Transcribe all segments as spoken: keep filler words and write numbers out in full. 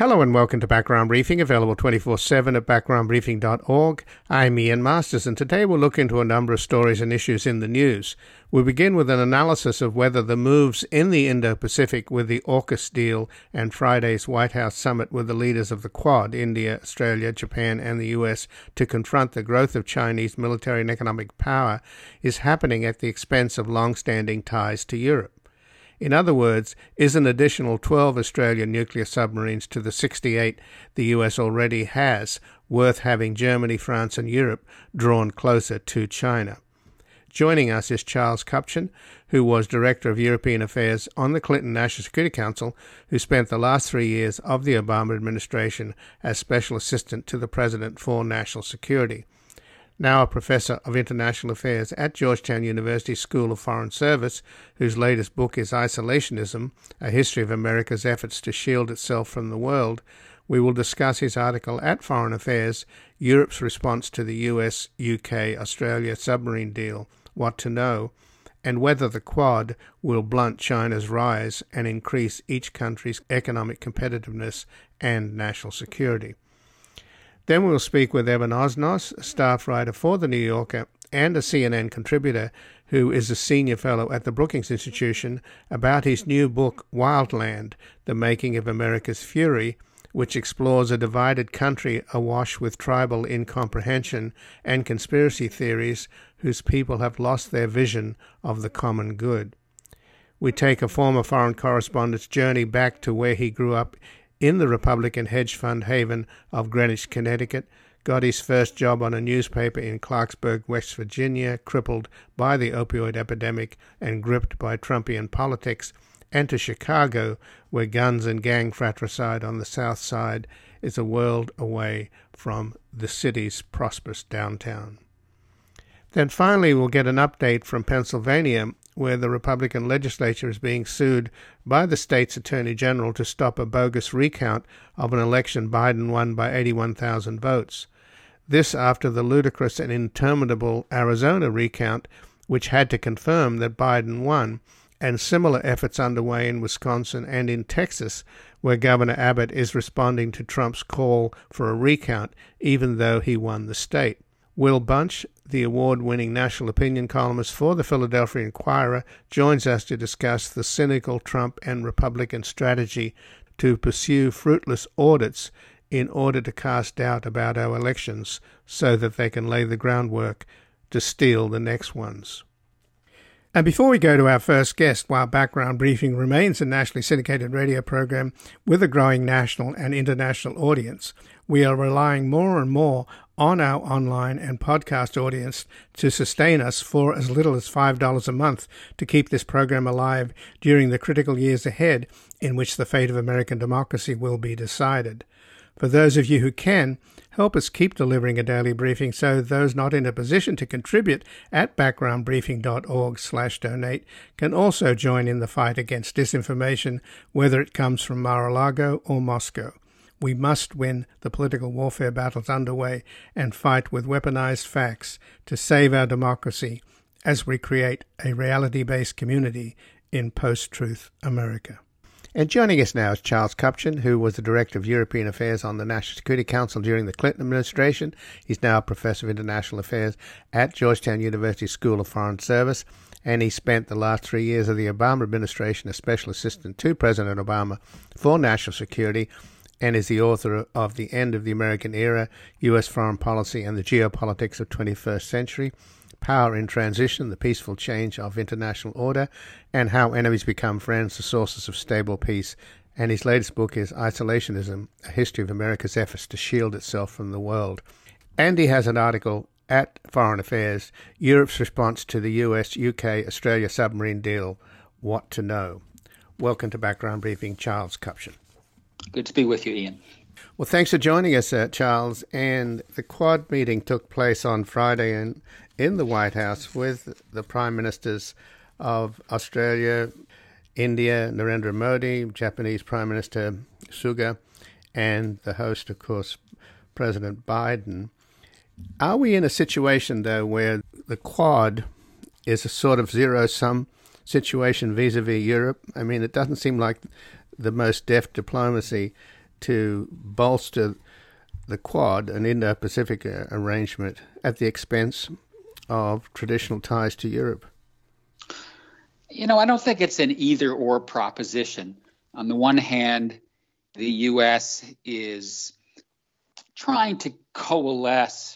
Hello and welcome to Background Briefing, available twenty-four seven at background briefing dot org. I'm Ian Masters, and today we'll look into a number of stories and issues in the news. We'll begin with an analysis of whether the moves in the Indo-Pacific with the AUKUS deal and Friday's White House summit with the leaders of the Quad, India, Australia, Japan, and the U S, to confront the growth of Chinese military and economic power is happening at the expense of long-standing ties to Europe. In other words, is an additional twelve Australian nuclear submarines to the sixty-eight the U S already has worth having Germany, France, and Europe drawn closer to China? Joining us is Charles Kupchan, who was Director of European Affairs on the Clinton National Security Council, who spent the last three years of the Obama administration as Special Assistant to the President for National Security. Now a Professor of International Affairs at Georgetown University School of Foreign Service, whose latest book is Isolationism, A History of America's Efforts to Shield Itself from the World, we will discuss his article at Foreign Affairs, Europe's Response to the U S U K Australia Submarine Deal, What to Know, and whether the Quad will blunt China's rise and increase each country's economic competitiveness and national security. Then we'll speak with Evan Osnos, a staff writer for The New Yorker and a C N N contributor who is a senior fellow at the Brookings Institution, about his new book, Wildland, The Making of America's Fury, which explores a divided country awash with tribal incomprehension and conspiracy theories whose people have lost their vision of the common good. We take a former foreign correspondent's journey back to where he grew up in the Republican hedge fund haven of Greenwich, Connecticut, got his first job on a newspaper in Clarksburg, West Virginia, crippled by the opioid epidemic and gripped by Trumpian politics, and to Chicago, where guns and gang fratricide on the South Side is a world away from the city's prosperous downtown. Then finally we'll get an update from Pennsylvania, where the Republican legislature is being sued by the state's attorney general to stop a bogus recount of an election Biden won by eighty-one thousand votes. This after the ludicrous and interminable Arizona recount, which had to confirm that Biden won, and similar efforts underway in Wisconsin and in Texas, where Governor Abbott is responding to Trump's call for a recount, even though he won the state. Will Bunch, the award-winning national opinion columnist for the Philadelphia Inquirer, joins us to discuss the cynical Trump and Republican strategy to pursue fruitless audits in order to cast doubt about our elections so that they can lay the groundwork to steal the next ones. And before we go to our first guest, while Background Briefing remains a nationally syndicated radio program with a growing national and international audience, we are relying more and more on our online and podcast audience to sustain us for as little as five dollars a month to keep this program alive during the critical years ahead in which the fate of American democracy will be decided. For those of you who can, help us keep delivering a daily briefing so those not in a position to contribute at background briefing dot org slash donate can also join in the fight against disinformation, whether it comes from Mar-a-Lago or Moscow. We must win the political warfare battles underway and fight with weaponized facts to save our democracy as we create a reality-based community in post-truth America. And joining us now is Charles Kupchan, who was the Director of European Affairs on the National Security Council during the Clinton administration. He's now a Professor of International Affairs at Georgetown University School of Foreign Service, and he spent the last three years of the Obama administration as Special Assistant to President Obama for National Security, and is the author of The End of the American Era, U S Foreign Policy and the Geopolitics of twenty-first Century, Power in Transition, The Peaceful Change of International Order, and How Enemies Become Friends, The Sources of Stable Peace. And his latest book is Isolationism, A History of America's Efforts to Shield Itself from the World. And he has an article at Foreign Affairs, Europe's Response to the U S U K Australia Submarine Deal, What to Know. Welcome to Background Briefing, Charles Kupchan. Good to be with you, Ian. Well, thanks for joining us, uh, Charles. And the Quad meeting took place on Friday in, in the White House with the Prime Ministers of Australia, India, Narendra Modi, Japanese Prime Minister Suga, and the host, of course, President Biden. Are we in a situation, though, where the Quad is a sort of zero-sum situation vis-a-vis Europe? I mean, it doesn't seem like the most deft diplomacy to bolster the Quad, an Indo-Pacific arrangement, at the expense of traditional ties to Europe? You know, I don't think it's an either-or proposition. On the one hand, the U S is trying to coalesce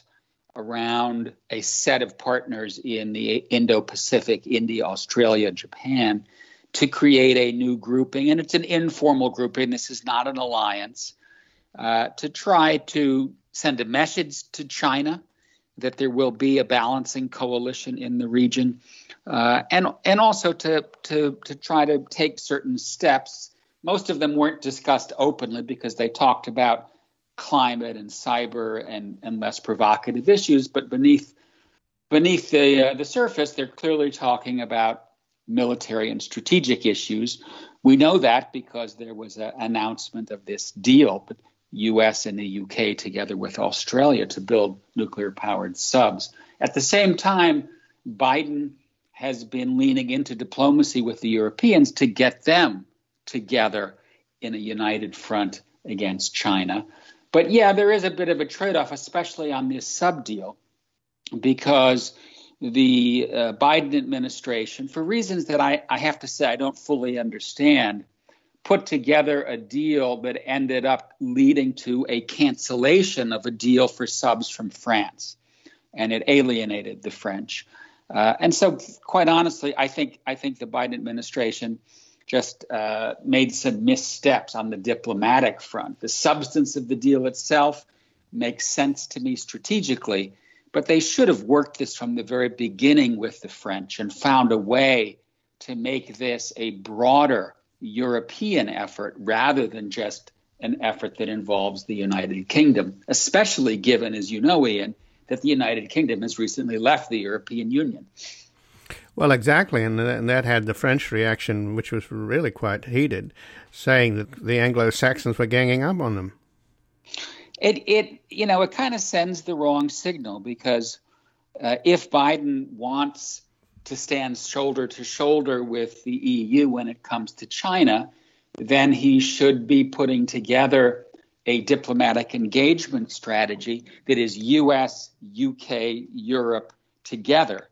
around a set of partners in the Indo-Pacific, India, Australia, Japan, to create a new grouping. And it's an informal grouping. This is not an alliance. Uh, to try to send a message to China that there will be a balancing coalition in the region, uh, and and also to, to to try to take certain steps. Most of them weren't discussed openly because they talked about climate and cyber and, and less provocative issues, but beneath beneath the uh, the surface, they're clearly talking about military and strategic issues. We know that because there was an announcement of this deal, but U S and the U K together with Australia to build nuclear-powered subs. At the same time, Biden has been leaning into diplomacy with the Europeans to get them together in a united front against China. But yeah, there is a bit of a trade-off, especially on this sub deal, because the uh, Biden administration, for reasons that I, I have to say I don't fully understand, put together a deal that ended up leading to a cancellation of a deal for subs from France, and it alienated the French. Uh, and so, quite honestly, I think I think the Biden administration just uh, made some missteps on the diplomatic front. The substance of the deal itself makes sense to me strategically, but they should have worked this from the very beginning with the French and found a way to make this a broader European effort rather than just an effort that involves the United Kingdom, especially given, as you know, Ian, that the United Kingdom has recently left the European Union. Well, exactly, and, and that had the French reaction, which was really quite heated, saying that the Anglo-Saxons were ganging up on them. It, it you know, it kind of sends the wrong signal because uh, if Biden wants to stand shoulder to shoulder with the E U when it comes to China, then he should be putting together a diplomatic engagement strategy that is U S, U K, Europe together.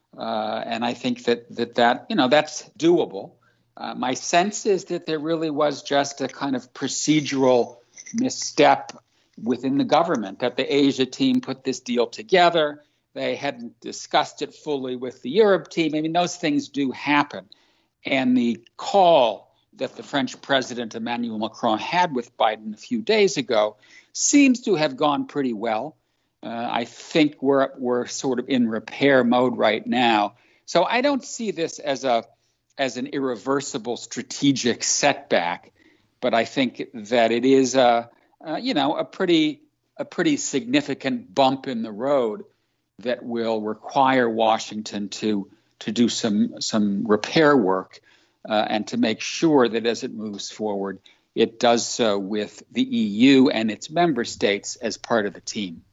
Uh, and I think that, that that, you know, that's doable. Uh, my sense is that there really was just a kind of procedural misstep within the government, that the Asia team put this deal together. They hadn't discussed it fully with the Europe team. I mean, those things do happen. And the call that the French president, Emmanuel Macron, had with Biden a few days ago seems to have gone pretty well. Uh, I think we're we're sort of in repair mode right now. So I don't see this as a as an irreversible strategic setback, but I think that it is a, a you know a pretty a pretty significant bump in the road that will require Washington to to do some some repair work uh, and to make sure that as it moves forward, it does so with the E U and its member states as part of the team.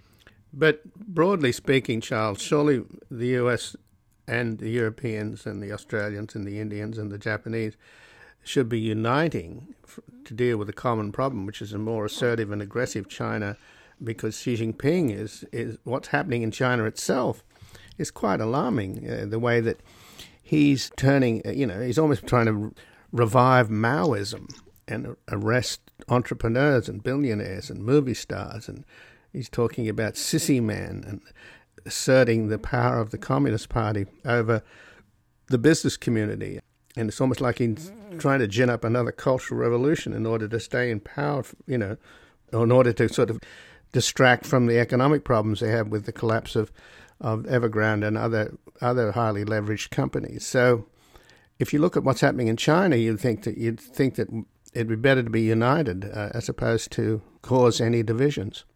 But broadly speaking, Charles, surely the U S and the Europeans and the Australians and the Indians and the Japanese should be uniting to deal with a common problem, which is a more assertive and aggressive China, because Xi Jinping is, is what's happening in China itself is quite alarming. Uh, the way that he's turning, you know, he's almost trying to revive Maoism and arrest entrepreneurs and billionaires and movie stars, and he's talking about sissy man and asserting the power of the Communist Party over the business community. And it's almost like he's trying to gin up another cultural revolution in order to stay in power, you know, or in order to sort of distract from the economic problems they have with the collapse of, of Evergrande and other other highly leveraged companies. So if you look at what's happening in China, you'd think that you'd think that it'd be better to be united uh, as opposed to cause any divisions.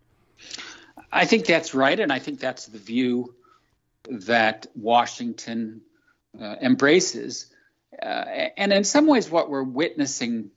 I think that's right, and I think that's the view that Washington uh, embraces. Uh, and in some ways, what we're witnessing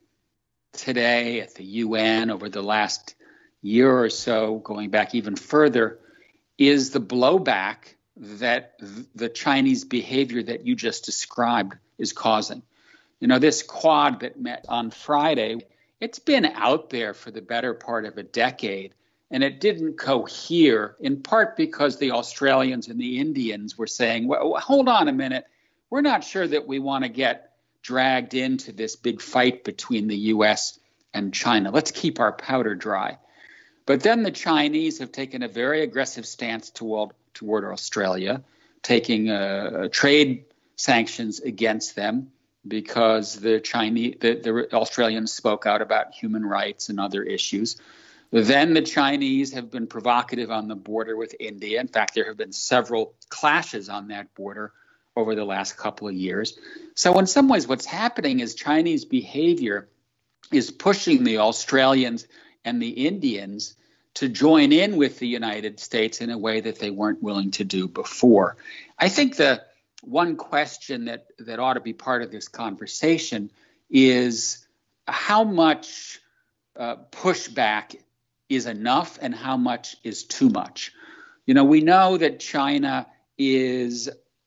today at the U N over the last year or so, going back even further, is the blowback that the Chinese behavior that you just described is causing. You know, this Quad that met on Friday, it's been out there for the better part of a decade, and it didn't cohere, in part because the Australians and the Indians were saying, well, hold on a minute, we're not sure that we want to get dragged into this big fight between the U S and China. Let's keep our powder dry. But then the Chinese have taken a very aggressive stance toward, toward Australia, taking uh, trade sanctions against them because the Chinese, the, the Australians spoke out about human rights and other issues. Then the Chinese have been provocative on the border with India. In fact, there have been several clashes on that border over the last couple of years. So in some ways, what's happening is Chinese behavior is pushing the Australians and the Indians to join in with the United States in a way that they weren't willing to do before. I think the one question that, that ought to be part of this conversation is how much uh, pushback is enough and how much is too much. You know, we know that China is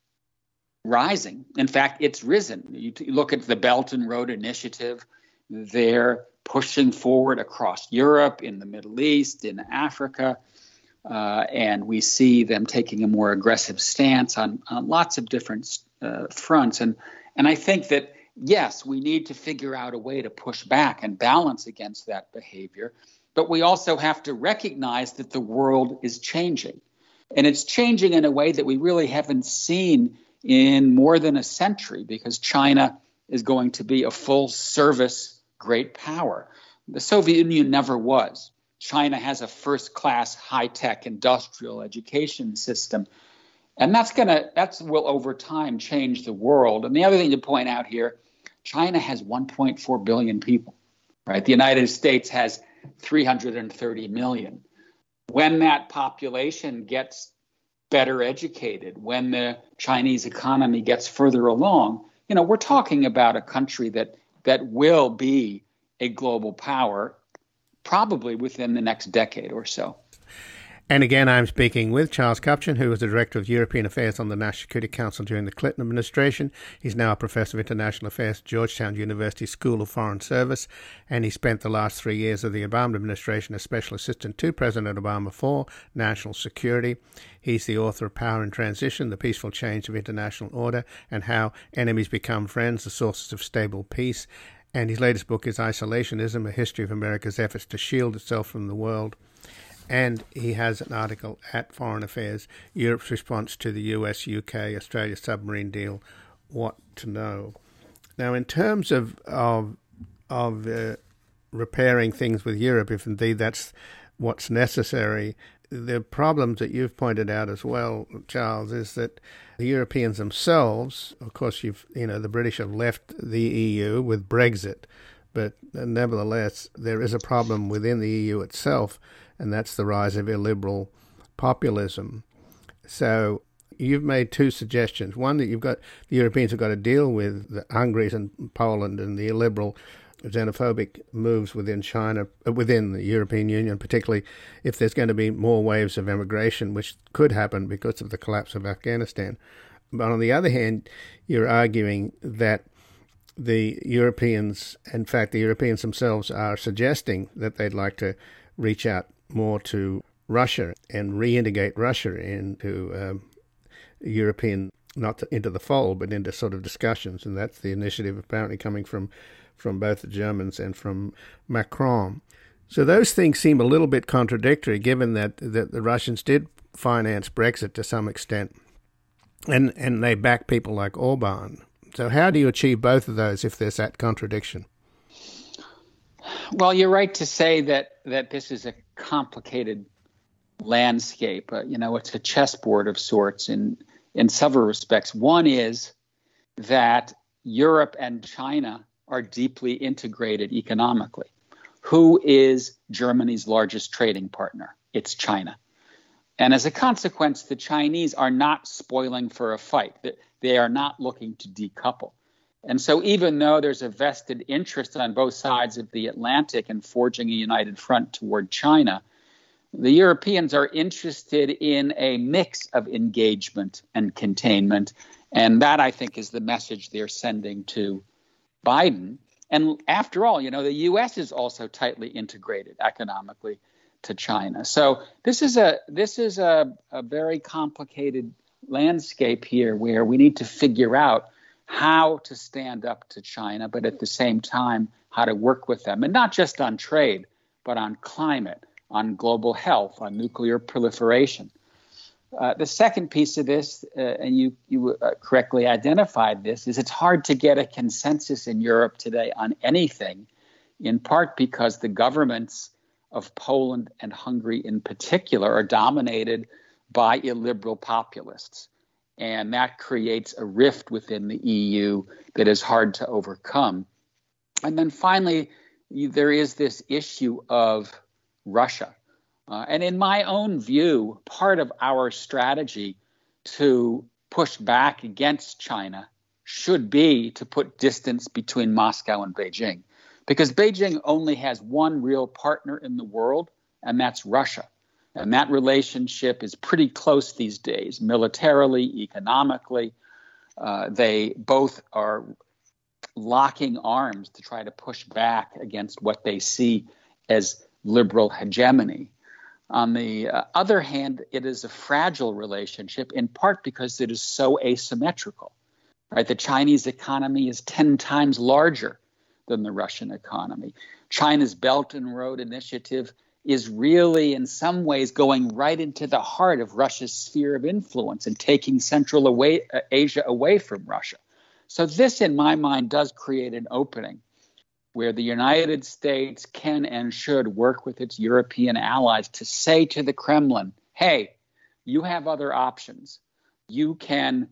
rising. In fact, it's risen. You, t- you look at the Belt and Road Initiative, they're pushing forward across Europe, in the Middle East, in Africa, uh, and we see them taking a more aggressive stance on, on lots of different uh, fronts. And, and I think that, yes, we need to figure out a way to push back and balance against that behavior, but we also have to recognize that the world is changing. And it's changing in a way that we really haven't seen in more than a century, because China is going to be a full-service great power. The Soviet Union never was. China has a first-class high-tech industrial education system, and that's gonna that's will over time change the world. And the other thing to point out here, China has one point four billion people, right? The United States has three hundred thirty million. When that population gets better educated, when the Chinese economy gets further along, you know, we're talking about a country that that will be a global power probably within the next decade or so. And again, I'm speaking with Charles Kupchan, who was the Director of European Affairs on the National Security Council during the Clinton administration. He's now a Professor of International Affairs at Georgetown University School of Foreign Service, and he spent the last three years of the Obama administration as Special Assistant to President Obama for National Security. He's the author of Power in Transition, The Peaceful Change of International Order, and How Enemies Become Friends, The Sources of Stable Peace. And his latest book is Isolationism, A History of America's Efforts to Shield Itself from the World. And he has an article at Foreign Affairs, Europe's Response to the U S U K Australia Submarine Deal, What to Know. Now, in terms of of, of uh, repairing things with Europe, if indeed that's what's necessary, the problems that you've pointed out as well, Charles, is that the Europeans themselves, of course, you've you know, the British have left the E U with Brexit, but nevertheless, there is a problem within the E U itself, and that's the rise of illiberal populism. So you've made two suggestions. One, that you've got the Europeans have got to deal with the Hungary and Poland and the illiberal xenophobic moves within China, within the European Union, particularly if there's going to be more waves of immigration, which could happen because of the collapse of Afghanistan. But on the other hand, you're arguing that the Europeans, in fact, the Europeans themselves are suggesting that they'd like to reach out more to Russia and reintegrate Russia into um, European, not to, into the fold, but into sort of discussions. And that's the initiative apparently coming from, from both the Germans and from Macron. So those things seem a little bit contradictory, given that, that the Russians did finance Brexit to some extent, and, and they back people like Orban. So how do you achieve both of those if there's that contradiction? Well, you're right to say that that this is a complicated landscape. Uh, you know, it's a chessboard of sorts in in several respects. One is that Europe and China are deeply integrated economically. Who is Germany's largest trading partner? It's China. And as a consequence, the Chinese are not spoiling for a fight. They are not looking to decouple. And so even though there's a vested interest on both sides of the Atlantic in forging a united front toward China, the Europeans are interested in a mix of engagement and containment. And that, I think, is the message they're sending to Biden. And after all, you know, the U S is also tightly integrated economically to China. So this is a this is a, a very complicated landscape here where we need to figure out how to stand up to China, but at the same time, how to work with them. And not just on trade, but on climate, on global health, on nuclear proliferation. Uh, the second piece of this, uh, and you, you uh, correctly identified this, is it's hard to get a consensus in Europe today on anything, in part because the governments of Poland and Hungary in particular are dominated by illiberal populists. And that creates a rift within the E U that is hard to overcome. And then finally, there is this issue of Russia. Uh, and in my own view, part of our strategy to push back against China should be to put distance between Moscow and Beijing, because Beijing only has one real partner in the world, and that's Russia. And that relationship is pretty close these days, militarily, economically. Uh, they both are locking arms to try to push back against what they see as liberal hegemony. On the uh, other hand, it is a fragile relationship, in part because it is so asymmetrical. Right? The Chinese economy is ten times larger than the Russian economy. China's Belt and Road Initiative is really, in some ways, going right into the heart of Russia's sphere of influence and taking Central away, uh, Asia away from Russia. So this, in my mind, does create an opening where the United States can and should work with its European allies to say to the Kremlin, hey, you have other options. You can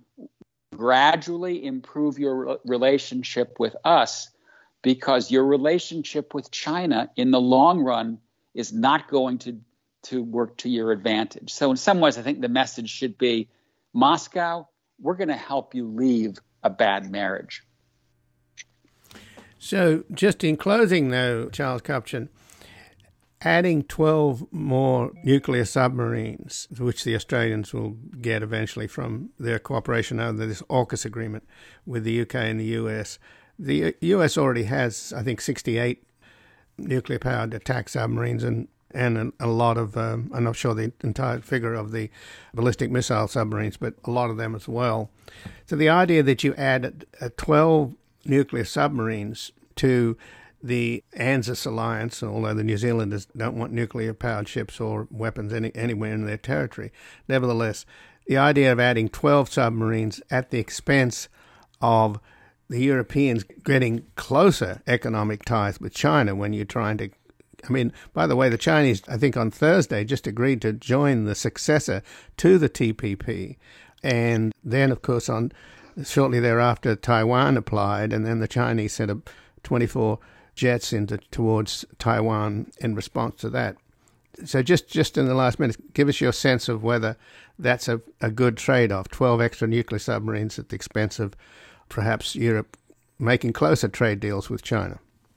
gradually improve your relationship with us, because your relationship with China in the long run is not going to, to work to your advantage. So in some ways, I think the message should be, Moscow, we're going to help you leave a bad marriage. So just in closing, though, Charles Kupchan, adding twelve more nuclear submarines, which the Australians will get eventually from their cooperation under this AUKUS agreement with the U K and the U S, the U S already has, I think, sixty-eight nuclear-powered attack submarines and, and a lot of, um, I'm not sure the entire figure of the ballistic missile submarines, but a lot of them as well. So the idea that you add twelve nuclear submarines to the ANZUS alliance, although the New Zealanders don't want nuclear-powered ships or weapons any, anywhere in their territory, nevertheless, the idea of adding twelve submarines at the expense of the Europeans getting closer economic ties with China when you're trying to, I mean, by the way, the Chinese, I think on Thursday, just agreed to join the successor to the T P P. And then, of course, on shortly thereafter, Taiwan applied, and then the Chinese sent a twenty-four jets into towards Taiwan in response to that. So just, just in the last minute, give us your sense of whether that's a, a good trade-off, twelve extra nuclear submarines at the expense of perhaps Europe making closer trade deals with China.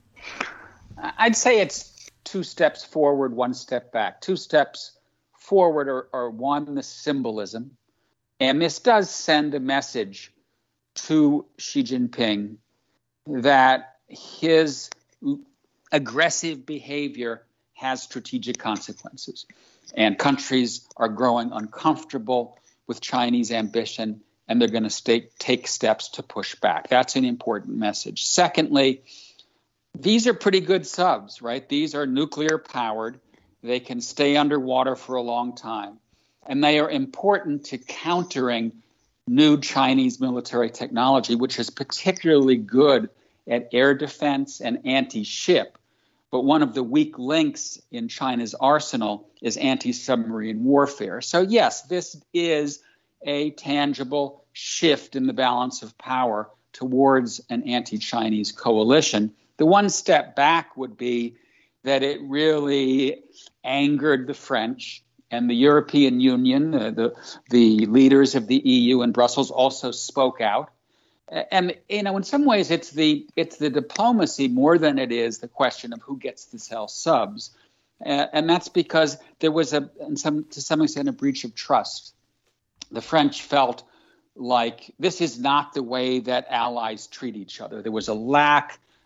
I'd say it's two steps forward, one step back. Two steps forward are, are one, the symbolism. And this does send a message to Xi Jinping that his aggressive behavior has strategic consequences. And countries are growing uncomfortable with Chinese ambition, and they're going to take steps to push back. That's an important message. Secondly, these are pretty good subs, right? These are nuclear powered. They can stay underwater for a long time. And they are important to countering new Chinese military technology, which is particularly good at air defense and anti-ship. But one of the weak links in China's arsenal is anti-submarine warfare. So yes, this is a tangible shift in the balance of power towards an anti-Chinese coalition. The one step back would be that it really angered the French, and the European Union, uh, the, the leaders of the E U and Brussels also spoke out. And, you know, in some ways, it's the it's the diplomacy more than it is the question of who gets to sell subs. Uh, and that's because there was, a, in some, to some extent, a breach of trust. The French felt like this is not the way that allies treat each other. There was a lack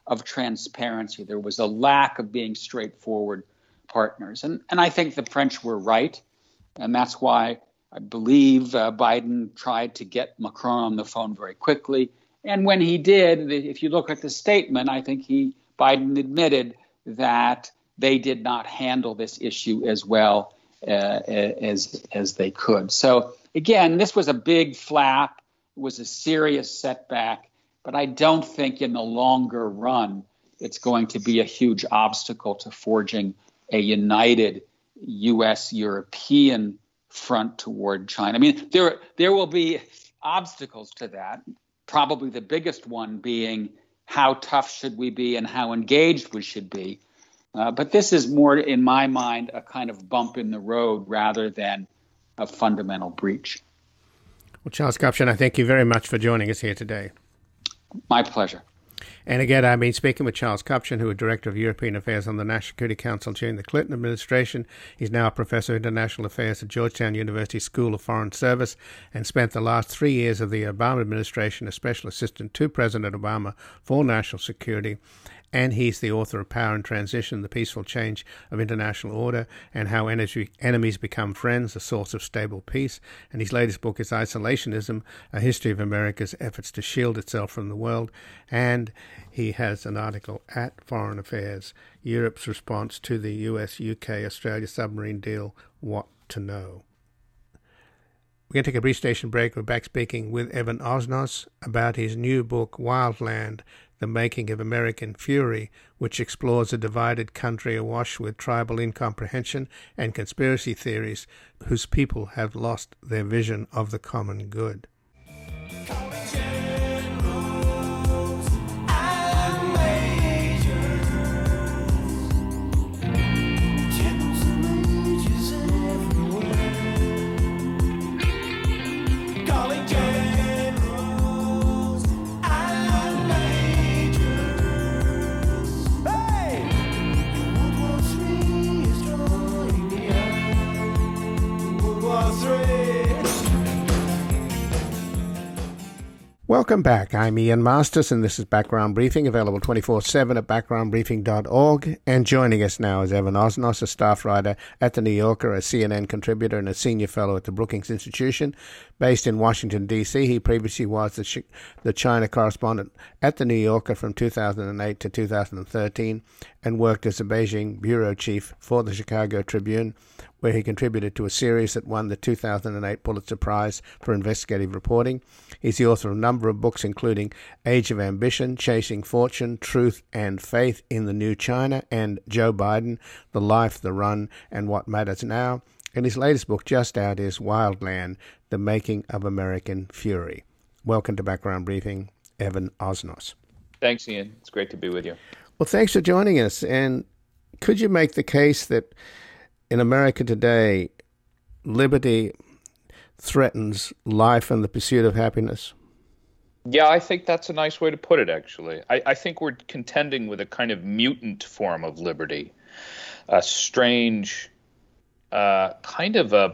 of transparency. There was a lack of being straightforward partners. And, and I think the French were right. And that's why I believe uh, Biden tried to get Macron on the phone very quickly. And when he did, if you look at the statement, I think he Biden admitted that they did not handle this issue as well uh, as as they could. So again, this was a big flap. It was a serious setback. But I don't think in the longer run it's going to be a huge obstacle to forging a united U S European front toward China. I mean, there there will be obstacles to that. Probably the biggest one being how tough should we be and how engaged we should be. Uh, but this is more, in my mind, a kind of bump in the road rather than a fundamental breach. Well, Charles Kupchan, I thank you very much for joining us here today. My pleasure. And again, I've been speaking with Charles Kupchan, who was Director of European Affairs on the National Security Council during the Clinton administration. He's now a Professor of International Affairs at Georgetown University School of Foreign Service and spent the last three years of the Obama administration as Special Assistant to President Obama for National Security. And he's the author of Power and Transition, The Peaceful Change of International Order, and How Energy, Enemies Become Friends, A Source of Stable Peace. And his latest book is Isolationism, A History of America's Efforts to Shield Itself from the World. And he has an article at Foreign Affairs, Europe's Response to the U S U K Australia Submarine Deal, What to Know. We're going to take a brief station break. We're back speaking with Evan Osnos about his new book, Wildland, The Making of American Fury, which explores a divided country awash with tribal incomprehension and conspiracy theories whose people have lost their vision of the common good. Welcome back. I'm Ian Masters, and this is Background Briefing, available twenty-four seven at background briefing dot org. And joining us now is Evan Osnos, a staff writer at The New Yorker, a C N N contributor, and a senior fellow at the Brookings Institution. Based in Washington, D C, he previously was the, the China correspondent at The New Yorker from two thousand eight to two thousand thirteen and worked as a Beijing bureau chief for the Chicago Tribune, where he contributed to a series that won the two thousand eight Pulitzer Prize for Investigative Reporting. He's the author of a number of books, including Age of Ambition, Chasing Fortune, Truth and Faith in the New China, and Joe Biden, The Life, The Run, and What Matters Now. And his latest book, just out, is Wildland, The Making of American Fury. Welcome to Background Briefing, Evan Osnos. Thanks, Ian. It's great to be with you. Well, thanks for joining us. And could you make the case that in America today, liberty threatens life and the pursuit of happiness? Yeah, I think that's a nice way to put it, actually. I, I think we're contending with a kind of mutant form of liberty, a strange uh, kind of a,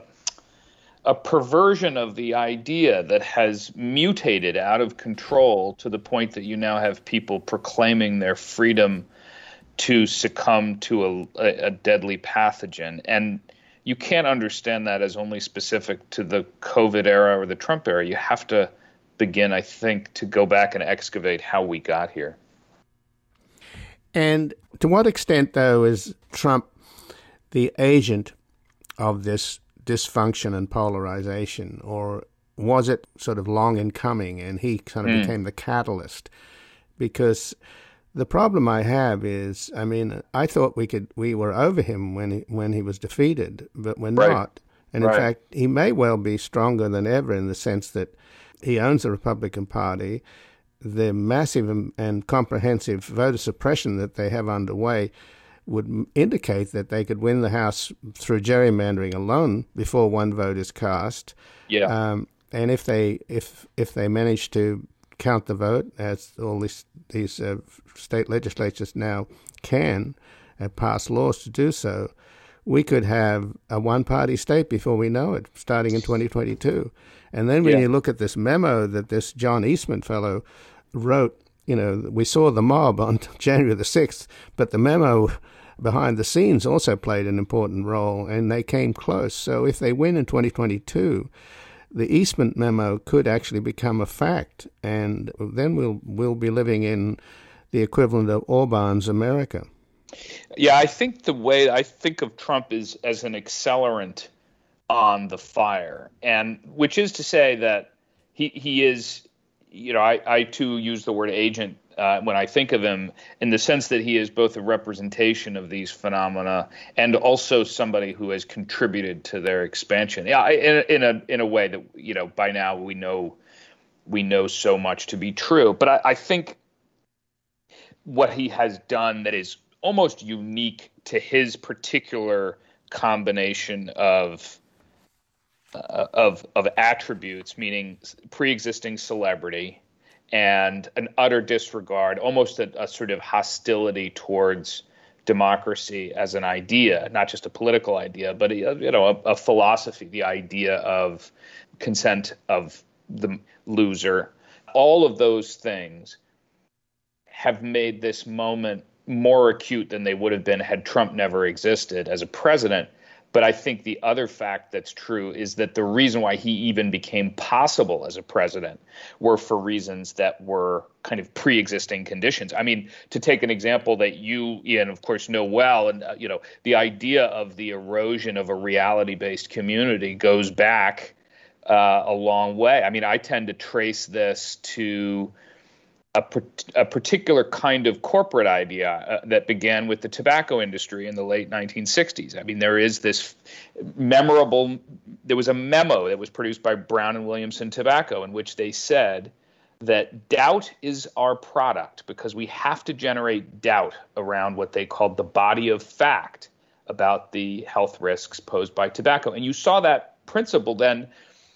a perversion of the idea that has mutated out of control to the point that you now have people proclaiming their freedom to succumb to a, a, a deadly pathogen. And you can't understand that as only specific to the COVID era or the Trump era. You have to begin, I think, to go back and excavate how we got here. And to what extent, though, is Trump the agent of this dysfunction and polarization, or was it sort of long in coming and he kind of mm. became the catalyst? Because the problem I have is, I mean, I thought we could we were over him when he, when he was defeated, but we're right. not. And in right. fact, he may well be stronger than ever in the sense that he owns the Republican Party. The massive and comprehensive voter suppression that they have underway would indicate that they could win the House through gerrymandering alone before one vote is cast. Yeah. Um, and if they if if they manage to count the vote, as all these these uh, state legislatures now can, and pass laws to do so, we could have a one-party state before we know it, starting in twenty twenty-two. And then when yeah. you look at this memo that this John Eastman fellow wrote you know, we saw the mob on January the sixth, but the memo behind the scenes also played an important role, and they came close. So if they win in twenty twenty-two, the Eastman memo could actually become a fact, and then we'll we'll be living in the equivalent of Orban's America. Yeah, I think the way I think of Trump is as an accelerant on the fire, and which is to say that he he is, you know, I, I too use the word agent uh, when I think of him, in the sense that he is both a representation of these phenomena and also somebody who has contributed to their expansion. Yeah, in, in a in a way that, you know, by now we know we know so much to be true. But I, I think what he has done that is almost unique to his particular combination of uh, of of attributes, meaning pre-existing celebrity and an utter disregard, almost a, a sort of hostility towards democracy as an idea, not just a political idea, but a, you know, a, a philosophy, the idea of consent of the loser. All of those things have made this moment more acute than they would have been had Trump never existed as a president. But I think the other fact that's true is that the reason why he even became possible as a president were for reasons that were kind of pre-existing conditions. I mean, to take an example that you, Ian, of course, know well, and, uh, you know, the idea of the erosion of a reality-based community goes back uh, a long way. I mean, I tend to trace this to A, a particular kind of corporate idea uh, that began with the tobacco industry in the late nineteen sixties. I mean, there is this memorable, there was a memo that was produced by Brown and Williamson Tobacco in which they said that doubt is our product because we have to generate doubt around what they called the body of fact about the health risks posed by tobacco. And you saw that principle then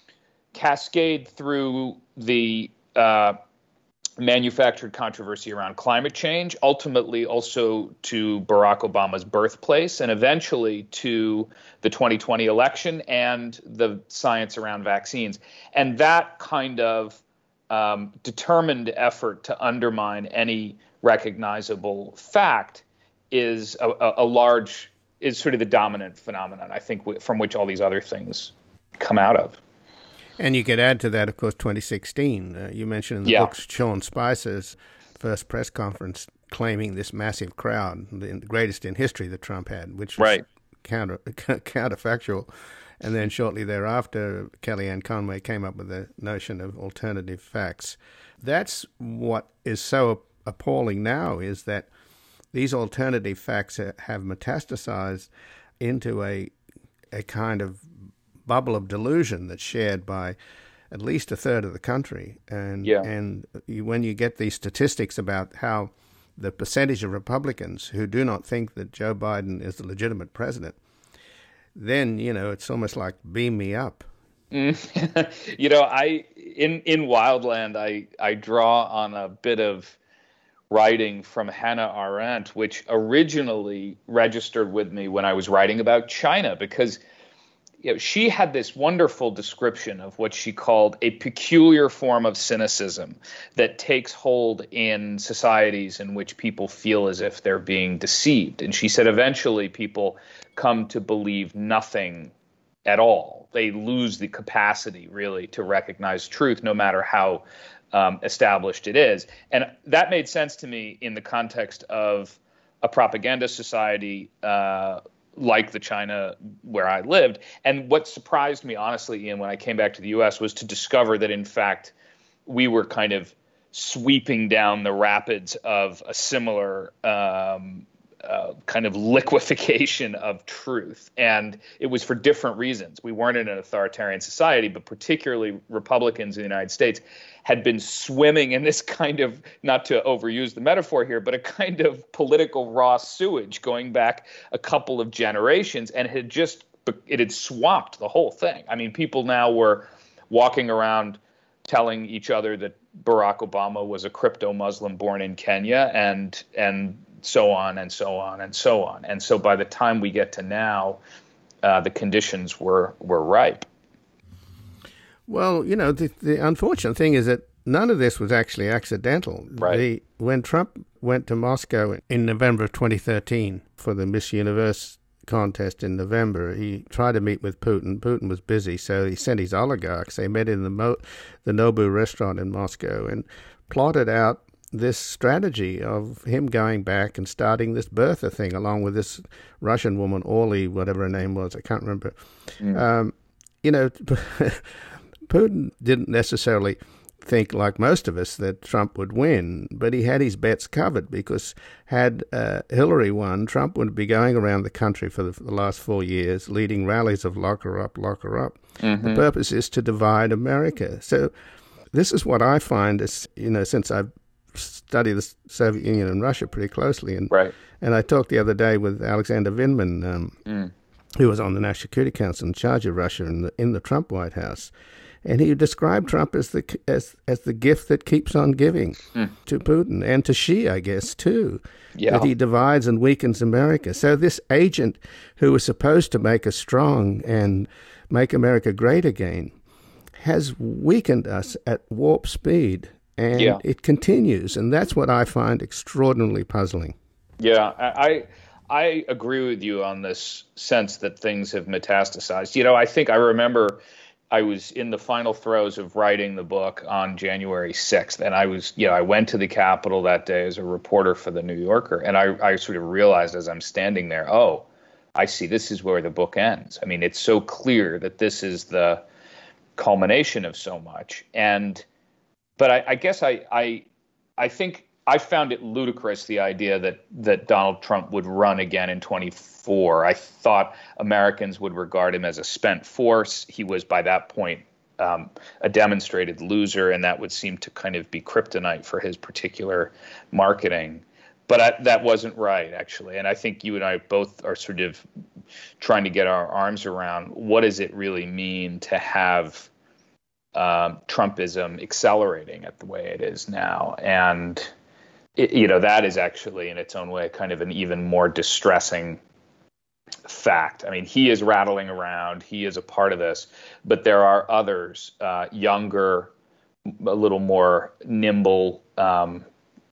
cascade through the uh, manufactured controversy around climate change, ultimately also to Barack Obama's birthplace, and eventually to the twenty twenty election and the science around vaccines. And that kind of um, determined effort to undermine any recognizable fact is a, a, a large, is sort of the dominant phenomenon, I think, from which all these other things come out of. And you could add to that, of course, twenty sixteen. Uh, you mentioned in the yeah. book Sean Spicer's first press conference claiming this massive crowd, the greatest in history that Trump had, which was right. counter counterfactual. And then shortly thereafter, Kellyanne Conway came up with the notion of alternative facts. That's what is so appalling now, is that these alternative facts have metastasized into a a kind of bubble of delusion that's shared by at least a third of the country. And yeah. and you, when you get these statistics about how the percentage of Republicans who do not think that Joe Biden is the legitimate president, then, you know, it's almost like beam me up. Mm. you know, I in in Wildland, I, I draw on a bit of writing from Hannah Arendt, which originally registered with me when I was writing about China, because you know, she had this wonderful description of what she called a peculiar form of cynicism that takes hold in societies in which people feel as if they're being deceived. And she said eventually people come to believe nothing at all. They lose the capacity, really, to recognize truth, no matter how um, established it is. And that made sense to me in the context of a propaganda society uh like the China where I lived. And what surprised me, honestly, Ian, when I came back to the U S was to discover that, in fact, we were kind of sweeping down the rapids of a similar um, uh, kind of liquefaction of truth. And it was for different reasons. We weren't in an authoritarian society, but particularly Republicans in the United States had been swimming in this kind of, not to overuse the metaphor here, but a kind of political raw sewage going back a couple of generations, and had just, it had swamped the whole thing. I mean, people now were walking around telling each other that Barack Obama was a crypto-Muslim born in Kenya, and and so on and so on and so on. And so by the time we get to now, uh, the conditions were were ripe. Well, you know, the, the unfortunate thing is that none of this was actually accidental. Right. The, when Trump went to Moscow in November of twenty thirteen for the Miss Universe contest in November, he tried to meet with Putin. Putin was busy, so he sent his oligarchs. They met in the Mo, the Nobu restaurant in Moscow and plotted out this strategy of him going back and starting this birther thing along with this Russian woman, Orly, whatever her name was, I can't remember. Mm. Um, you know, Putin didn't necessarily think, like most of us, that Trump would win, but he had his bets covered, because had uh, Hillary won, Trump would be going around the country for the, for the last four years leading rallies of lock her up, lock her up. Mm-hmm. The purpose is to divide America. So this is what I find is, you know, since I've studied the Soviet Union and Russia pretty closely, and right. and I talked the other day with Alexander Vindman, um, mm. who was on the National Security Council in charge of Russia in the in the Trump White House. And he described Trump as the as as the gift that keeps on giving mm. to Putin and to Xi, I guess, too. Yeah. That he divides and weakens America. So this agent who was supposed to make us strong and make America great again has weakened us at warp speed. And yeah. it continues. And that's what I find extraordinarily puzzling. Yeah, I I agree with you on this sense that things have metastasized. You know, I think I remember I was in the final throes of writing the book on January sixth, and I was, you know, I went to the Capitol that day as a reporter for the New Yorker, and I, I sort of realized as I'm standing there, oh, I see, this is where the book ends. I mean, it's so clear that this is the culmination of so much. And, but I, I guess I, I, I think I found it ludicrous, the idea that that Donald Trump would run again in twenty-four. I thought Americans would regard him as a spent force. He was, by that point, um, a demonstrated loser, and that would seem to kind of be kryptonite for his particular marketing. But I, that wasn't right, actually. And I think you and I both are sort of trying to get our arms around what does it really mean to have um, Trumpism accelerating at the way it is now. And It, you know, that is actually in its own way kind of an even more distressing fact. I mean, he is rattling around. He is a part of this. But there are others, uh, younger, a little more nimble, um,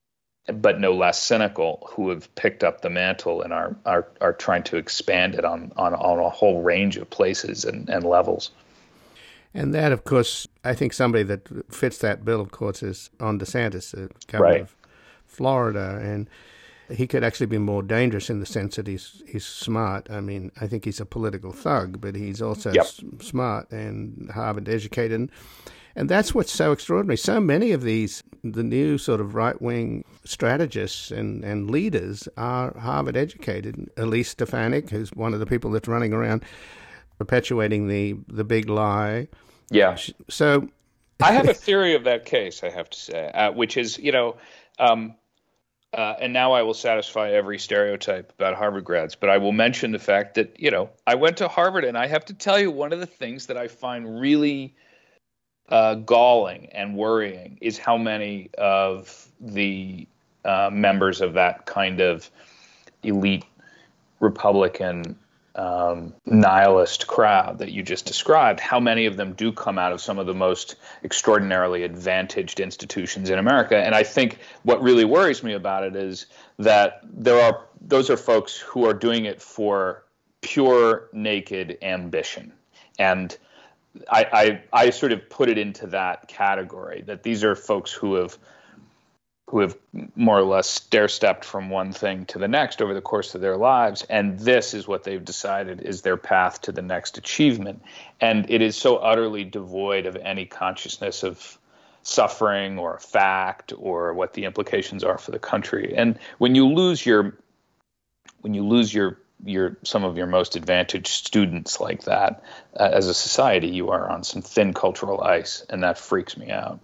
but no less cynical, who have picked up the mantle and are are, are trying to expand it on, on, on a whole range of places and, and levels. And that, of course, I think somebody that fits that bill, of course, is Ron DeSantis, the governor right. of Florida, and he could actually be more dangerous in the sense that he's he's smart. I mean, I think he's a political thug, but he's also yep. s- smart and Harvard educated, and that's what's so extraordinary. So many of these, the new sort of right-wing strategists and, and leaders are Harvard educated. Elise Stefanik, who's one of the people that's running around perpetuating the the big lie. Yeah. So I have a theory of that case, I have to say, uh, which is, you know, um, Uh, and now I will satisfy every stereotype about Harvard grads, but I will mention the fact that, you know, I went to Harvard, and I have to tell you, one of the things that I find really uh, galling and worrying is how many of the uh, members of that kind of elite Republican um, nihilist crowd that you just described, how many of them do come out of some of the most extraordinarily advantaged institutions in America. And I think what really worries me about it is that there are those are folks who are doing it for pure, naked ambition. And I, I, I sort of put it into that category, that these are folks who have who have more or less stair-stepped from one thing to the next over the course of their lives, and this is what they've decided is their path to the next achievement. And it is so utterly devoid of any consciousness of suffering or fact or what the implications are for the country. And when you lose your when you lose your your some of your most advantaged students like that, uh, as a society, you are on some thin cultural ice, and that freaks me out.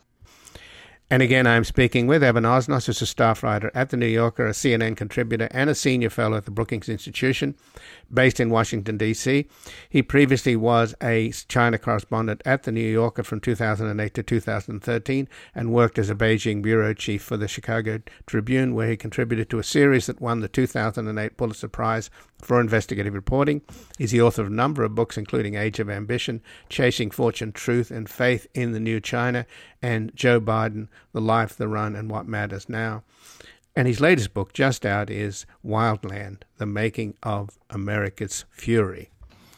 And again, I'm speaking with Evan Osnos, who's a staff writer at The New Yorker, a C N N contributor, and a senior fellow at the Brookings Institution, based in Washington, D C. He previously was a China correspondent at The New Yorker from two thousand eight to two thousand thirteen and worked as a Beijing bureau chief for the Chicago Tribune, where he contributed to a series that won the two thousand eight Pulitzer Prize for investigative reporting. He's the author of a number of books, including Age of Ambition, Chasing Fortune, Truth and Faith in the New China, and Joe Biden, The Life, the Run, and What Matters Now. And his latest book, just out, is Wildland, The Making of America's Fury.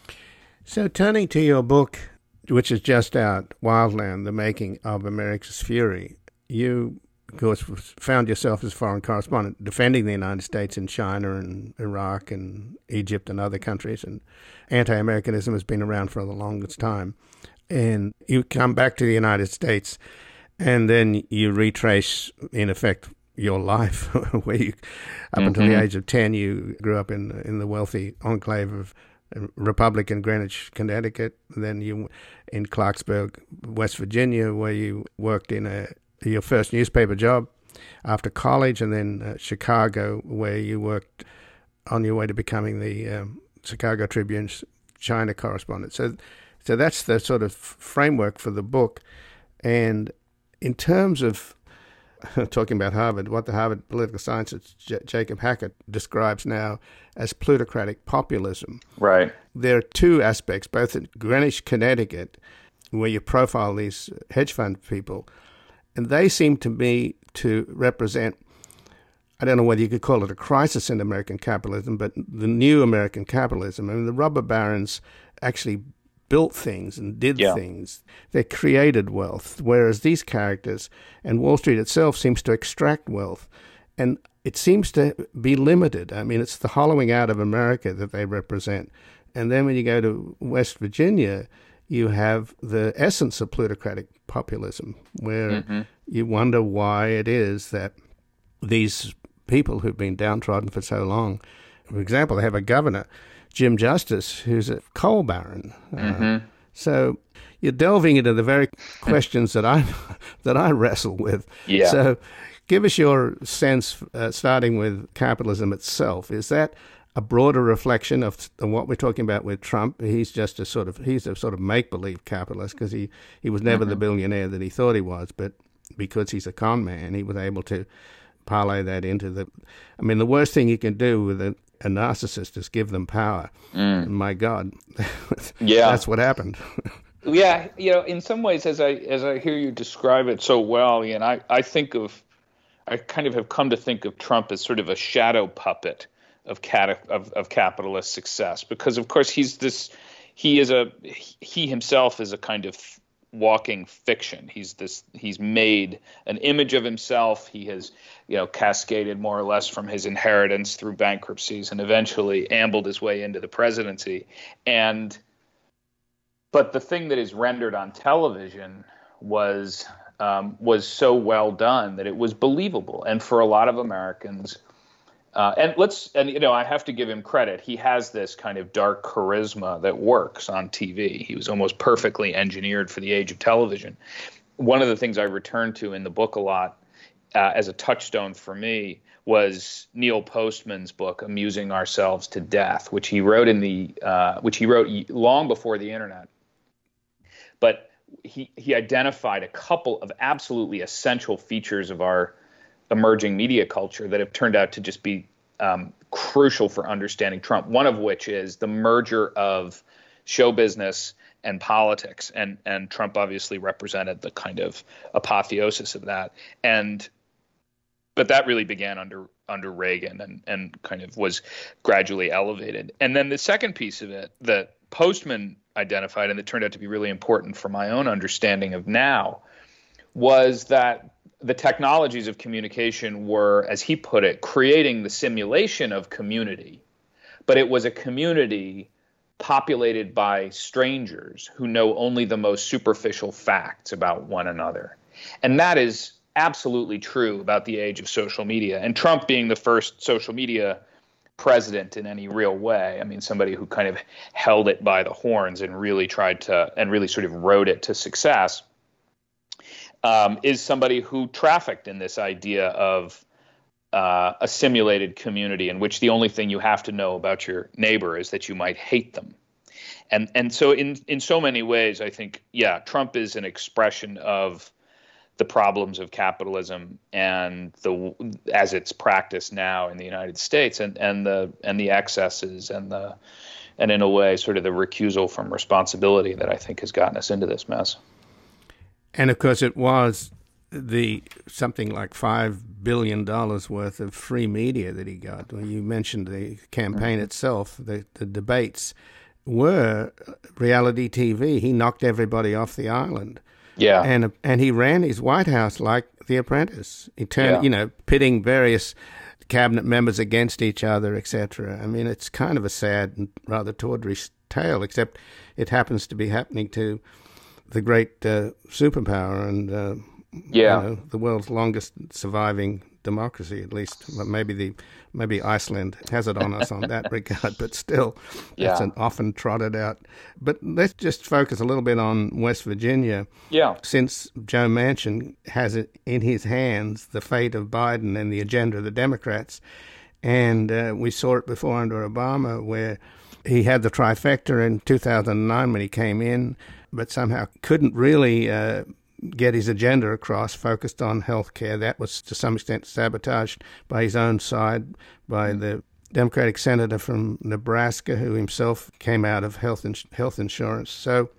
So turning to your book, which is just out, Wildland, The Making of America's Fury, you, of course, found yourself as foreign correspondent defending the United States in China and Iraq and Egypt and other countries, and anti-Americanism has been around for the longest time. And you come back to the United States, and then you retrace, in effect, your life, where you, up mm-hmm. until the age of ten, you grew up in in the wealthy enclave of Republican Greenwich, Connecticut, and then you in Clarksburg, West Virginia, where you worked in a your first newspaper job after college, and then uh, Chicago, where you worked on your way to becoming the um, Chicago Tribune's China correspondent. So, so that's the sort of framework for the book. And in terms of talking about Harvard, what the Harvard political scientist J- Jacob Hackett describes now as plutocratic populism. Right. There are two aspects, both in Greenwich, Connecticut, where you profile these hedge fund people, and they seem to me to represent, I don't know whether you could call it a crisis in American capitalism, but the new American capitalism. I mean, the robber barons actually built things and did yeah. things. They created wealth, whereas these characters and Wall Street itself seems to extract wealth. And it seems to be limited. I mean, it's the hollowing out of America that they represent. And then when you go to West Virginia, you have the essence of plutocratic populism, where mm-hmm. you wonder why it is that these people who've been downtrodden for so long, for example, they have a governor, Jim Justice, who's a coal baron. Mm-hmm. Uh, so you're delving into the very questions that I that I wrestle with. Yeah. So give us your sense, uh, starting with capitalism itself. Is that a broader reflection of, of what we're talking about with Trump? He's just a sort of he's a sort of make-believe capitalist, because he, he was never mm-hmm. the billionaire that he thought he was, but because he's a con man, he was able to parlay that into the. I mean, the worst thing you can do with a, a narcissist is give them power. Mm. And my God, yeah, that's what happened. Yeah, you know, in some ways, as I as I hear you describe it so well, Ian, I, I think of, I kind of have come to think of Trump as sort of a shadow puppet of cat of, of capitalist success, because of course he's this, he is a he himself is a kind of walking fiction. He's this he's made an image of himself. He has, you know, cascaded more or less from his inheritance through bankruptcies and eventually ambled his way into the presidency. And but the thing that is rendered on television was um, was so well done that it was believable. And for a lot of Americans, uh, and let's and you know, I have to give him credit. He has this kind of dark charisma that works on T V. He was almost perfectly engineered for the age of television. One of the things I return to in the book a lot uh, as a touchstone for me was Neil Postman's book, Amusing Ourselves to Death, which he wrote in the uh, which he wrote long before the internet. But he he identified a couple of absolutely essential features of our emerging media culture that have turned out to just be um, crucial for understanding Trump. One of which is the merger of show business and politics, and and Trump obviously represented the kind of apotheosis of that. And but that really began under under Reagan and and kind of was gradually elevated. And then the second piece of it that Postman identified, and that turned out to be really important for my own understanding of now, was that the technologies of communication were, as he put it, creating the simulation of community, but it was a community populated by strangers who know only the most superficial facts about one another. And that is absolutely true about the age of social media. And Trump being the first social media president in any real way, I mean, somebody who kind of held it by the horns and really tried to, and really sort of rode it to success, um, is somebody who trafficked in this idea of uh, a simulated community in which the only thing you have to know about your neighbor is that you might hate them. And and so in, in so many ways, I think, yeah, Trump is an expression of the problems of capitalism and the as it's practiced now in the United States, and and the and the excesses and the and in a way sort of the recusal from responsibility that I think has gotten us into this mess. And of course, it was the something like five billion dollars worth of free media that he got. When you mentioned the campaign mm-hmm. itself, the, the debates were reality T V. He knocked everybody off the island. Yeah. And and he ran his White House like The Apprentice. He turned, yeah. you know, pitting various cabinet members against each other, et cetera. I mean, it's kind of a sad and rather tawdry tale, except it happens to be happening to the great uh, superpower and uh, yeah. you know, the world's longest surviving democracy, at least. Maybe the maybe Iceland has it on us on that regard, but still, yeah. it's an often trotted out. But let's just focus a little bit on West Virginia. Yeah. Since Joe Manchin has it in his hands, the fate of Biden and the agenda of the Democrats, and uh, we saw it before under Obama, where he had the trifecta in two thousand nine when he came in, but somehow couldn't really uh, get his agenda across, focused on health care. That was to some extent sabotaged by his own side, by the Democratic senator from Nebraska, who himself came out of health ins- health insurance. So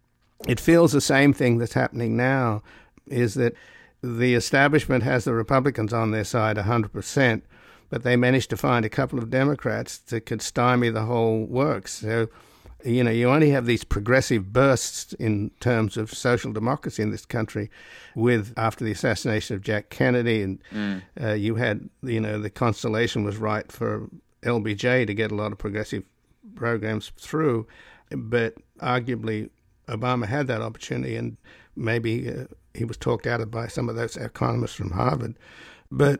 it feels the same thing that's happening now, is that the establishment has the Republicans on their side one hundred percent, but they managed to find a couple of Democrats that could stymie the whole works. So, you know, you only have these progressive bursts in terms of social democracy in this country with, after the assassination of Jack Kennedy, and mm. uh, you had, you know, the constellation was right for L B J to get a lot of progressive programs through, but arguably Obama had that opportunity, and maybe uh, he was talked out of by some of those economists from Harvard. But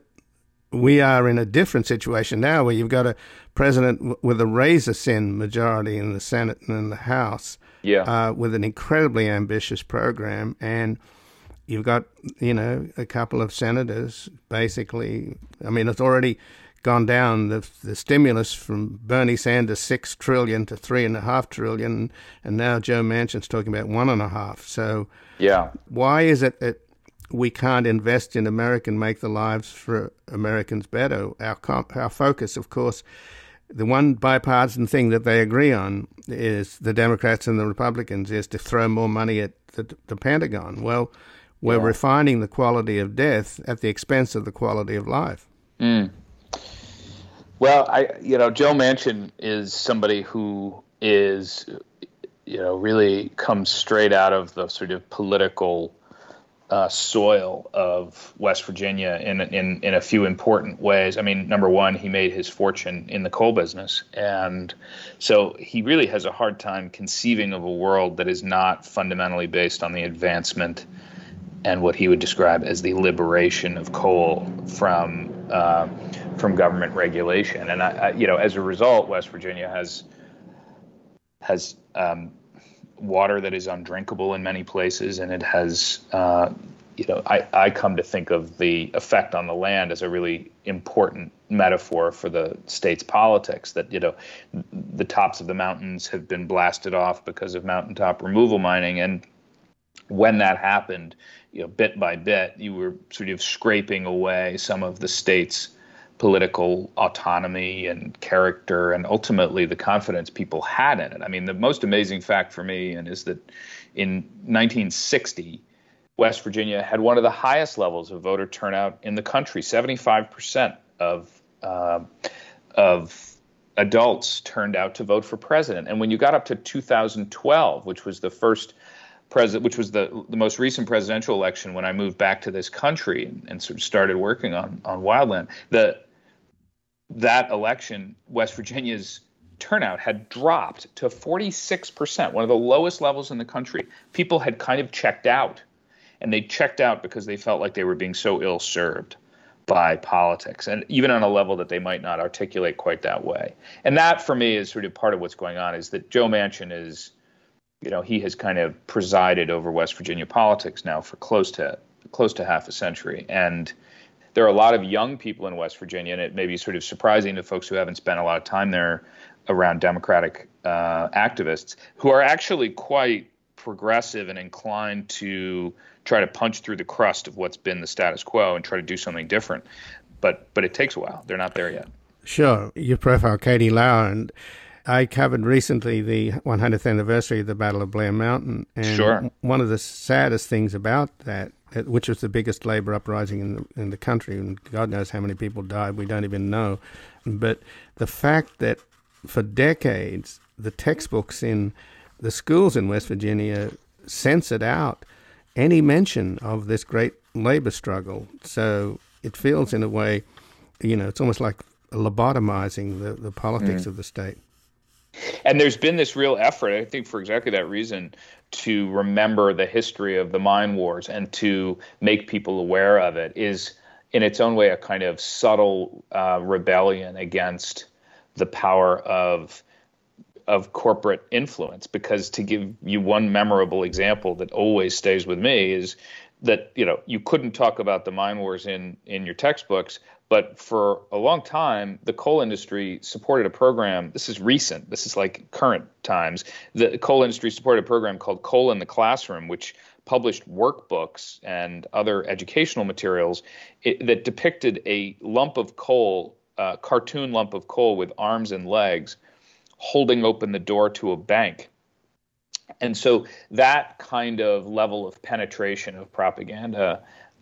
we are in a different situation now, where you've got a president w- with a razor-thin majority in the Senate and in the House, yeah, uh, with an incredibly ambitious program, and you've got, you know, a couple of senators basically. I mean, it's already gone down, the the stimulus from Bernie Sanders six trillion to three and a half trillion, and now Joe Manchin's talking about one and a half. So, yeah, why is it that we can't invest in America and make the lives for Americans better? Our comp- our focus, of course, the one bipartisan thing that they agree on is, the Democrats and the Republicans, is to throw more money at the, the Pentagon. Well, we're yeah. refining the quality of death at the expense of the quality of life. Mm. Well, I, you know, Joe Manchin is somebody who is, you know, really comes straight out of the sort of political Uh, soil of West Virginia in, in in a few important ways. I mean, number one, he made his fortune in the coal business, and so he really has a hard time conceiving of a world that is not fundamentally based on the advancement and what he would describe as the liberation of coal from uh, from government regulation. And I, I, you know, as a result, West Virginia has has um, water that is undrinkable in many places, and it has, uh, you know, I, I come to think of the effect on the land as a really important metaphor for the state's politics, that, you know, the tops of the mountains have been blasted off because of mountaintop removal mining. And when that happened, you know, bit by bit, you were sort of scraping away some of the state's political autonomy and character, and ultimately the confidence people had in it. I mean, the most amazing fact for me and is that in nineteen sixty, West Virginia had one of the highest levels of voter turnout in the country. seventy-five percent of uh, of adults turned out to vote for president. And when you got up to two thousand twelve, which was the first president, which was the the most recent presidential election when I moved back to this country and, and sort of started working on on wildland, the that election, West Virginia's turnout had dropped to forty-six percent, one of the lowest levels in the country. People had kind of checked out, and they checked out because they felt like they were being so ill-served by politics, and even on a level that they might not articulate quite that way. And that, for me, is sort of part of what's going on, is that Joe Manchin is, you know, he has kind of presided over West Virginia politics now for close to close to half a century. And there are a lot of young people in West Virginia, and it may be sort of surprising to folks who haven't spent a lot of time there around Democratic uh, activists, who are actually quite progressive and inclined to try to punch through the crust of what's been the status quo and try to do something different. But but it takes a while. They're not there yet. Sure. You profile Katie Lauer, and I covered recently the one hundredth anniversary of the Battle of Blair Mountain. And sure. One of the saddest things about that, which was the biggest labor uprising in the, in the country, and God knows how many people died, we don't even know. But the fact that for decades, the textbooks in the schools in West Virginia censored out any mention of this great labor struggle. So it feels in a way, you know, it's almost like lobotomizing the, the politics mm. of the state. And there's been this real effort, I think for exactly that reason, to remember the history of the mine wars and to make people aware of it is in its own way a kind of subtle uh, rebellion against the power of of corporate influence. Because to give you one memorable example that always stays with me is that, you know, you couldn't talk about the mine wars in, in your textbooks, but for a long time, the coal industry supported a program. This is recent. This is like current times. The coal industry supported a program called Coal in the Classroom, which published workbooks and other educational materials it, that depicted a lump of coal, a cartoon lump of coal with arms and legs, holding open the door to a bank. And so that kind of level of penetration of propaganda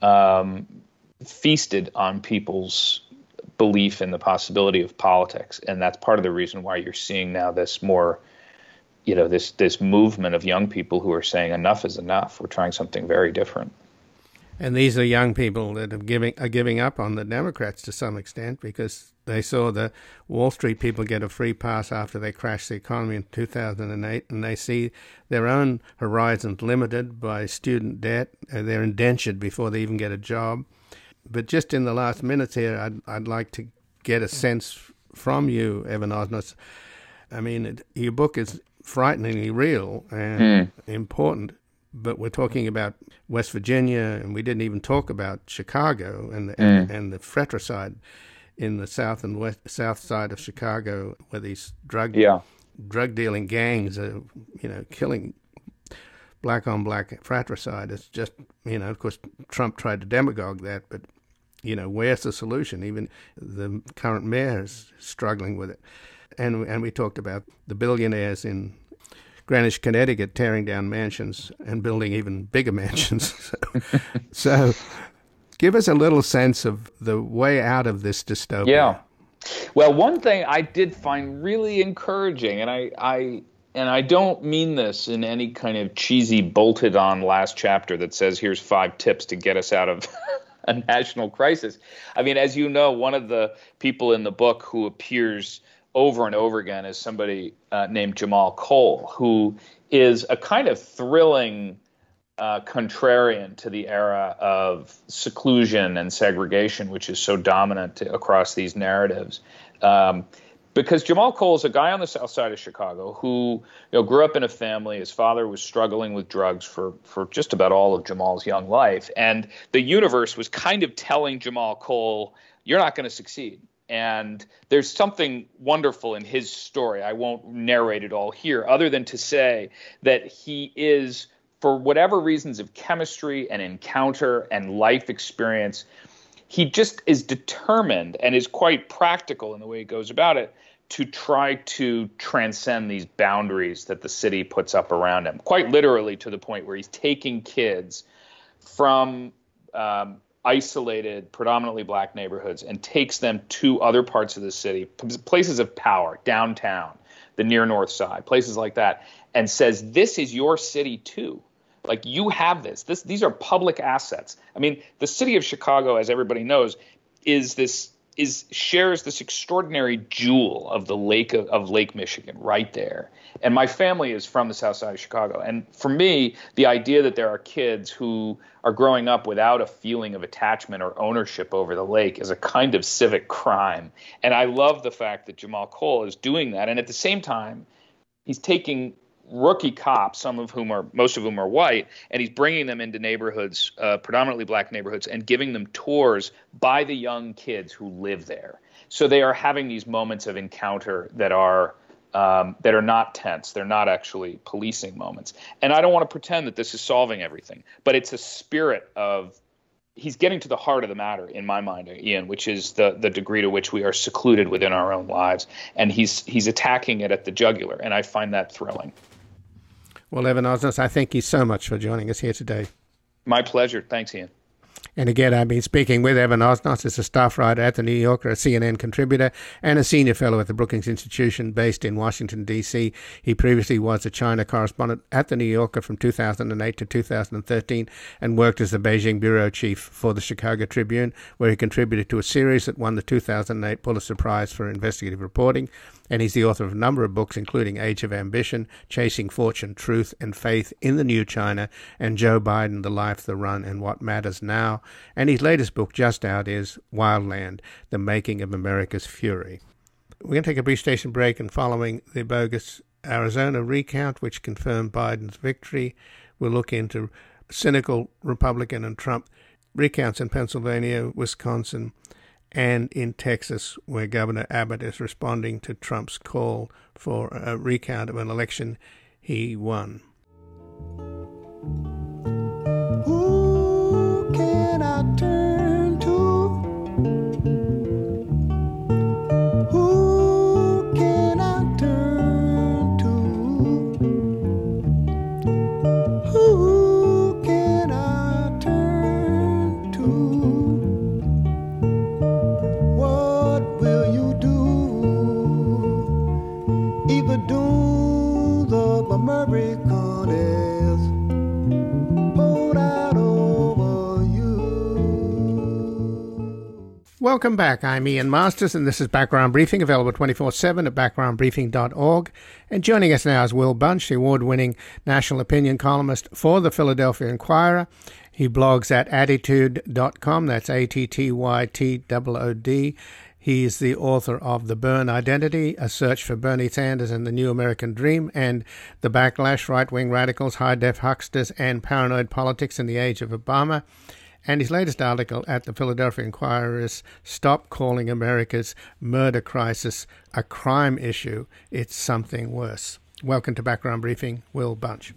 um, feasted on people's belief in the possibility of politics. And that's part of the reason why you're seeing now this more, you know, this this movement of young people who are saying enough is enough. We're trying something very different. And these are young people that are giving are giving up on the Democrats to some extent because they saw the Wall Street people get a free pass after they crashed the economy in two thousand eight, and they see their own horizons limited by student debt. They're indentured before they even get a job. But just in the last minutes here, I'd, I'd like to get a sense from you, Evan Osnos. I mean, it, your book is frighteningly real and mm. important, but we're talking about West Virginia, and we didn't even talk about Chicago and the, mm. and, and the fratricide in the south and west south side of Chicago, where these drug yeah. drug dealing gangs are, you know, killing black on black fratricide. It's just, you know, of course, Trump tried to demagogue that, but, you know, where's the solution? Even the current mayor is struggling with it. And and we talked about the billionaires in Greenwich, Connecticut, tearing down mansions and building even bigger mansions. so, so give us a little sense of the way out of this dystopia. Yeah. Well, one thing I did find really encouraging, and I, I and I don't mean this in any kind of cheesy bolted on last chapter that says here's five tips to get us out of a national crisis. I mean, as you know, one of the people in the book who appears over and over again is somebody uh, named Jamal Cole, who is a kind of thrilling uh, contrarian to the era of seclusion and segregation, which is so dominant to, across these narratives. Um, because Jamal Cole is a guy on the south side of Chicago who, you know, grew up in a family. His father was struggling with drugs for, for just about all of Jamal's young life. And the universe was kind of telling Jamal Cole, you're not going to succeed. And there's something wonderful in his story. I won't narrate it all here, other than to say that he is, for whatever reasons of chemistry and encounter and life experience, he just is determined and is quite practical in the way he goes about it to try to transcend these boundaries that the city puts up around him, quite literally to the point where he's taking kids from um, isolated, predominantly black neighborhoods and takes them to other parts of the city, places of power, downtown, the near north side, places like that, and says, this is your city too. Like, you have this. This these are public assets. I mean, the city of Chicago, as everybody knows, is this is shares this extraordinary jewel of the lake of, of Lake Michigan right there. And my family is from the south side of Chicago. And for me, the idea that there are kids who are growing up without a feeling of attachment or ownership over the lake is a kind of civic crime. And I love the fact that Jamal Cole is doing that. And at the same time, he's taking rookie cops, some of whom are, most of whom are white, and he's bringing them into neighborhoods, uh, predominantly black neighborhoods, and giving them tours by the young kids who live there. So they are having these moments of encounter that are um, that are not tense. They're not actually policing moments. And I don't want to pretend that this is solving everything, but it's a spirit of, he's getting to the heart of the matter in my mind, Ian, which is the the degree to which we are secluded within our own lives. And he's he's attacking it at the jugular. And I find that thrilling. Well, Evan Osnos, I thank you so much for joining us here today. My pleasure. Thanks, Ian. And again, I've been speaking with Evan Osnos, as a staff writer at The New Yorker, a C N N contributor, and a senior fellow at the Brookings Institution based in Washington, D C. He previously was a China correspondent at The New Yorker from two thousand eight to two thousand thirteen and worked as the Beijing bureau chief for the Chicago Tribune, where he contributed to a series that won the two thousand eight Pulitzer Prize for investigative reporting. And he's the author of a number of books, including Age of Ambition, Chasing Fortune, Truth and Faith in the New China, and Joe Biden, The Life, The Run, and What Matters Now. And his latest book, just out, is Wildland, The Making of America's Fury. We're going to take a brief station break, and following the bogus Arizona recount, which confirmed Biden's victory, we'll look into cynical Republican and Trump recounts in Pennsylvania, Wisconsin, and in Texas, where Governor Abbott is responding to Trump's call for a recount of an election he won. Who can I turn to? Who can I turn to? Who can I turn to? What will you do? Even do the American is poured out over you. Welcome back. I'm Ian Masters, and this is Background Briefing, available twenty-four seven at background briefing dot org. And joining us now is Will Bunch, the award-winning national opinion columnist for the Philadelphia Inquirer. He blogs at attitude dot com. That's A T T Y T O O D. He's the author of The Byrne Identity, A Search for Bernie Sanders and the New American Dream, and The Backlash, Right-Wing Radicals, High-Def Hucksters, and Paranoid Politics in the Age of Obama. And his latest article at the Philadelphia Inquirer is Stop Calling America's Murder Crisis a Crime Issue. It's Something Worse. Welcome to Background Briefing, Will Bunch.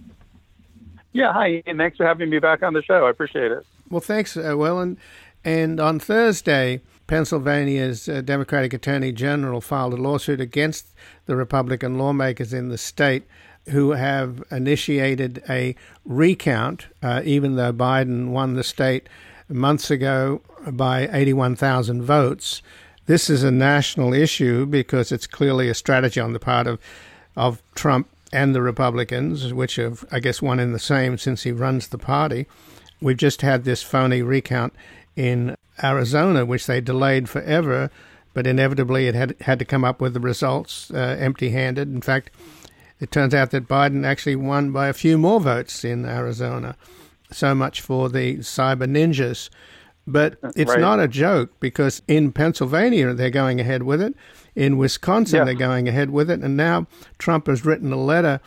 Yeah, hi, and thanks for having me back on the show. I appreciate it. Well, thanks, uh, Will. And, and on Thursday, Pennsylvania's uh, Democratic Attorney General filed a lawsuit against the Republican lawmakers in the state who have initiated a recount, uh, even though Biden won the state months ago by eighty-one thousand votes. This is a national issue because it's clearly a strategy on the part of, of Trump and the Republicans, which have, I guess, one and the same since he runs the party. We've just had this phony recount in Arizona, which they delayed forever, but inevitably it had had to come up with the results uh, empty-handed. In fact, it turns out that Biden actually won by a few more votes in Arizona. So much for the cyber ninjas. But it's right. not a joke, because in Pennsylvania they're going ahead with it. In Wisconsin, yeah. they're going ahead with it. And now Trump has written a letter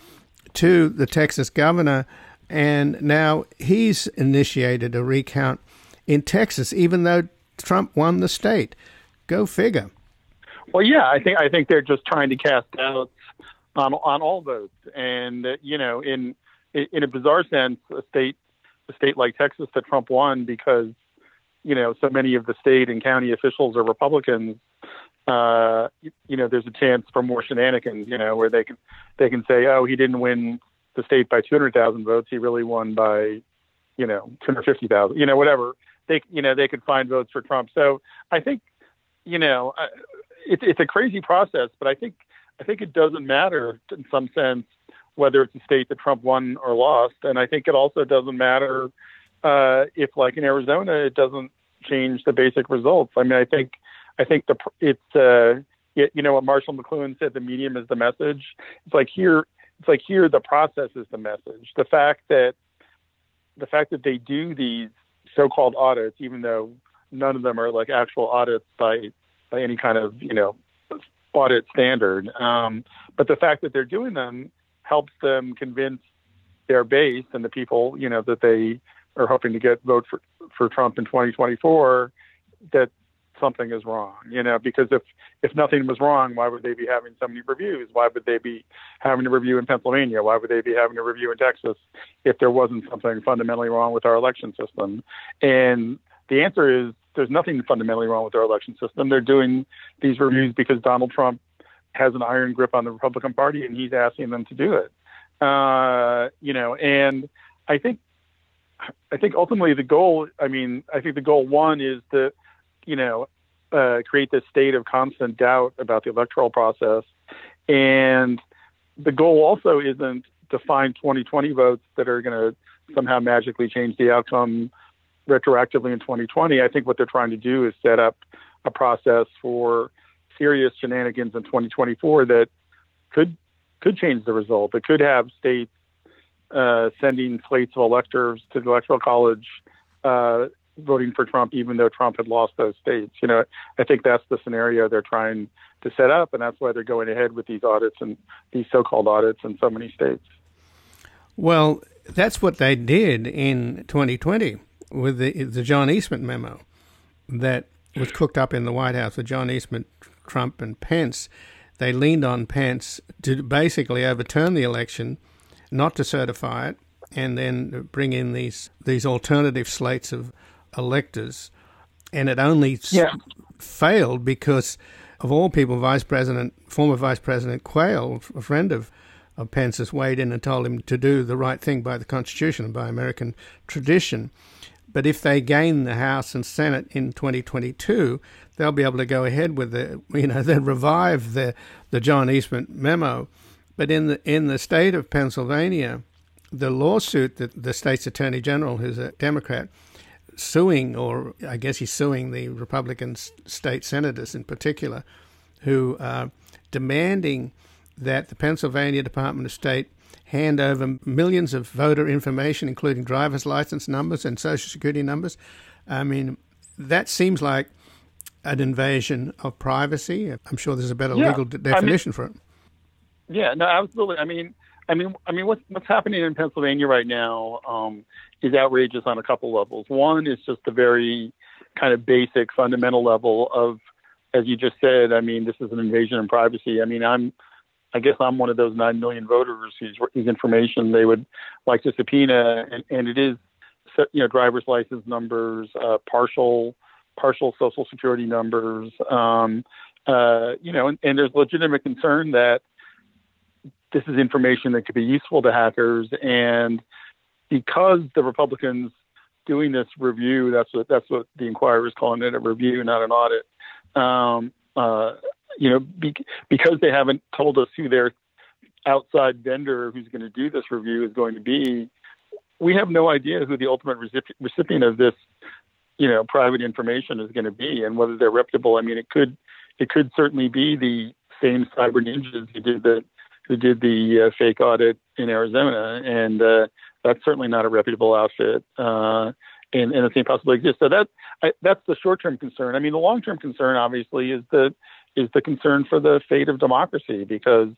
to the Texas governor, and now he's initiated a recount in Texas, even though Trump won the state. Go figure. Well, yeah, I think I think they're just trying to cast doubts on on all votes, and uh, you know, in in a bizarre sense, a state a state like Texas that Trump won because you know so many of the state and county officials are Republicans. Uh, you, you know, there's a chance for more shenanigans. You know, where they can they can say, oh, he didn't win the state by two hundred thousand votes; he really won by you know two hundred fifty thousand. You know, whatever. They, you know, they could find votes for Trump. So I think, you know, uh, it's it's a crazy process, but I think I think it doesn't matter in some sense whether it's a state that Trump won or lost, and I think it also doesn't matter uh, if, like in Arizona, it doesn't change the basic results. I mean, I think I think the it's uh, it, you know what Marshall McLuhan said: the medium is the message. It's like here, it's like here, the process is the message. The fact that the fact that they do these so-called audits, even though none of them are like actual audits by by any kind of you know audit standard. Um, but the fact that they're doing them helps them convince their base and the people you know that they are hoping to get vote for for Trump in twenty twenty-four that something is wrong, you know, because if, if nothing was wrong, why would they be having so many reviews? Why would they be having a review in Pennsylvania? Why would they be having a review in Texas if there wasn't something fundamentally wrong with our election system? And the answer is there's nothing fundamentally wrong with our election system. They're doing these reviews because Donald Trump has an iron grip on the Republican Party and he's asking them to do it. Uh, you know, and I think, I think ultimately the goal, I mean, I think the goal one is to, you know, uh, create this state of constant doubt about the electoral process. And the goal also isn't to find twenty twenty votes that are going to somehow magically change the outcome retroactively in twenty twenty. I think what they're trying to do is set up a process for serious shenanigans in twenty twenty-four that could could change the result. It could have states uh, sending slates of electors to the Electoral College uh, voting for Trump, even though Trump had lost those states. You know, I think that's the scenario they're trying to set up, and that's why they're going ahead with these audits and these so-called audits in so many states. Well, that's what they did in twenty twenty with the the John Eastman memo that was cooked up in the White House with John Eastman, Trump, and Pence. They leaned on Pence to basically overturn the election, not to certify it, and then bring in these these alternative slates of electors. And it only yeah. s- failed because, of all people, Vice President, former Vice President Quayle, a friend of, of Pence's, weighed in and told him to do the right thing by the Constitution and by American tradition. But if they gain the House and Senate in twenty twenty-two, they'll be able to go ahead with the, you know, then revive the the John Eastman memo. But in the in the state of Pennsylvania, the lawsuit that the state's attorney general, who's a Democrat, suing, or I guess he's suing the Republican state senators in particular, who are demanding that the Pennsylvania Department of State hand over millions of voter information, including driver's license numbers and Social Security numbers. I mean, that seems like an invasion of privacy. I'm sure there's a better yeah. legal de- definition I mean, for it. Yeah, no, absolutely. I mean, I mean, I mean, what's what's happening in Pennsylvania right now um, is outrageous on a couple levels. One is just the very kind of basic, fundamental level of, as you just said. I mean, this is an invasion of privacy. I mean, I'm. I guess I'm one of those nine million voters whose, whose information they would like to subpoena, and, and it is, you know, driver's license numbers, uh, partial, partial Social Security numbers, um, uh, you know, and, and there's legitimate concern that this is information that could be useful to hackers, and because the Republicans doing this review, that's what that's what the Inquirer is calling it, a review, not an audit. Um, uh, You know, be, because they haven't told us who their outside vendor who's going to do this review is going to be, we have no idea who the ultimate recipient of this, you know, private information is going to be, and whether they're reputable. I mean, it could, it could certainly be the same cyber ninjas who did the, who did the uh, fake audit in Arizona, and uh, that's certainly not a reputable outfit. Uh, and, and it same possibly exists. So that I, that's the short-term concern. I mean, the long-term concern, obviously, is the is the concern for the fate of democracy, because,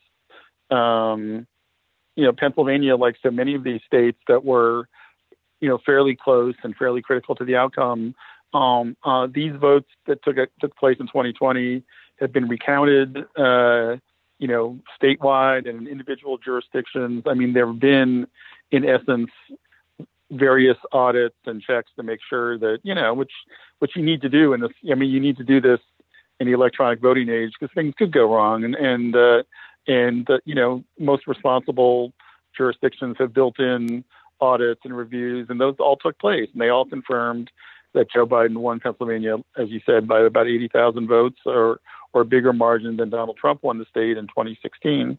um, you know, Pennsylvania, like so many of these states that were, you know, fairly close and fairly critical to the outcome, um, uh, these votes that took took place in twenty twenty have been recounted, uh, you know, statewide and in individual jurisdictions. I mean, there have been, in essence, various audits and checks to make sure that, you know, which which you need to do in this. I mean, you need to do this in the electronic voting age, because things could go wrong, and and uh, and uh, you know, most responsible jurisdictions have built in audits and reviews, and those all took place, and they all confirmed that Joe Biden won Pennsylvania, as you said, by about eighty thousand votes, or or a bigger margin than Donald Trump won the state in twenty sixteen.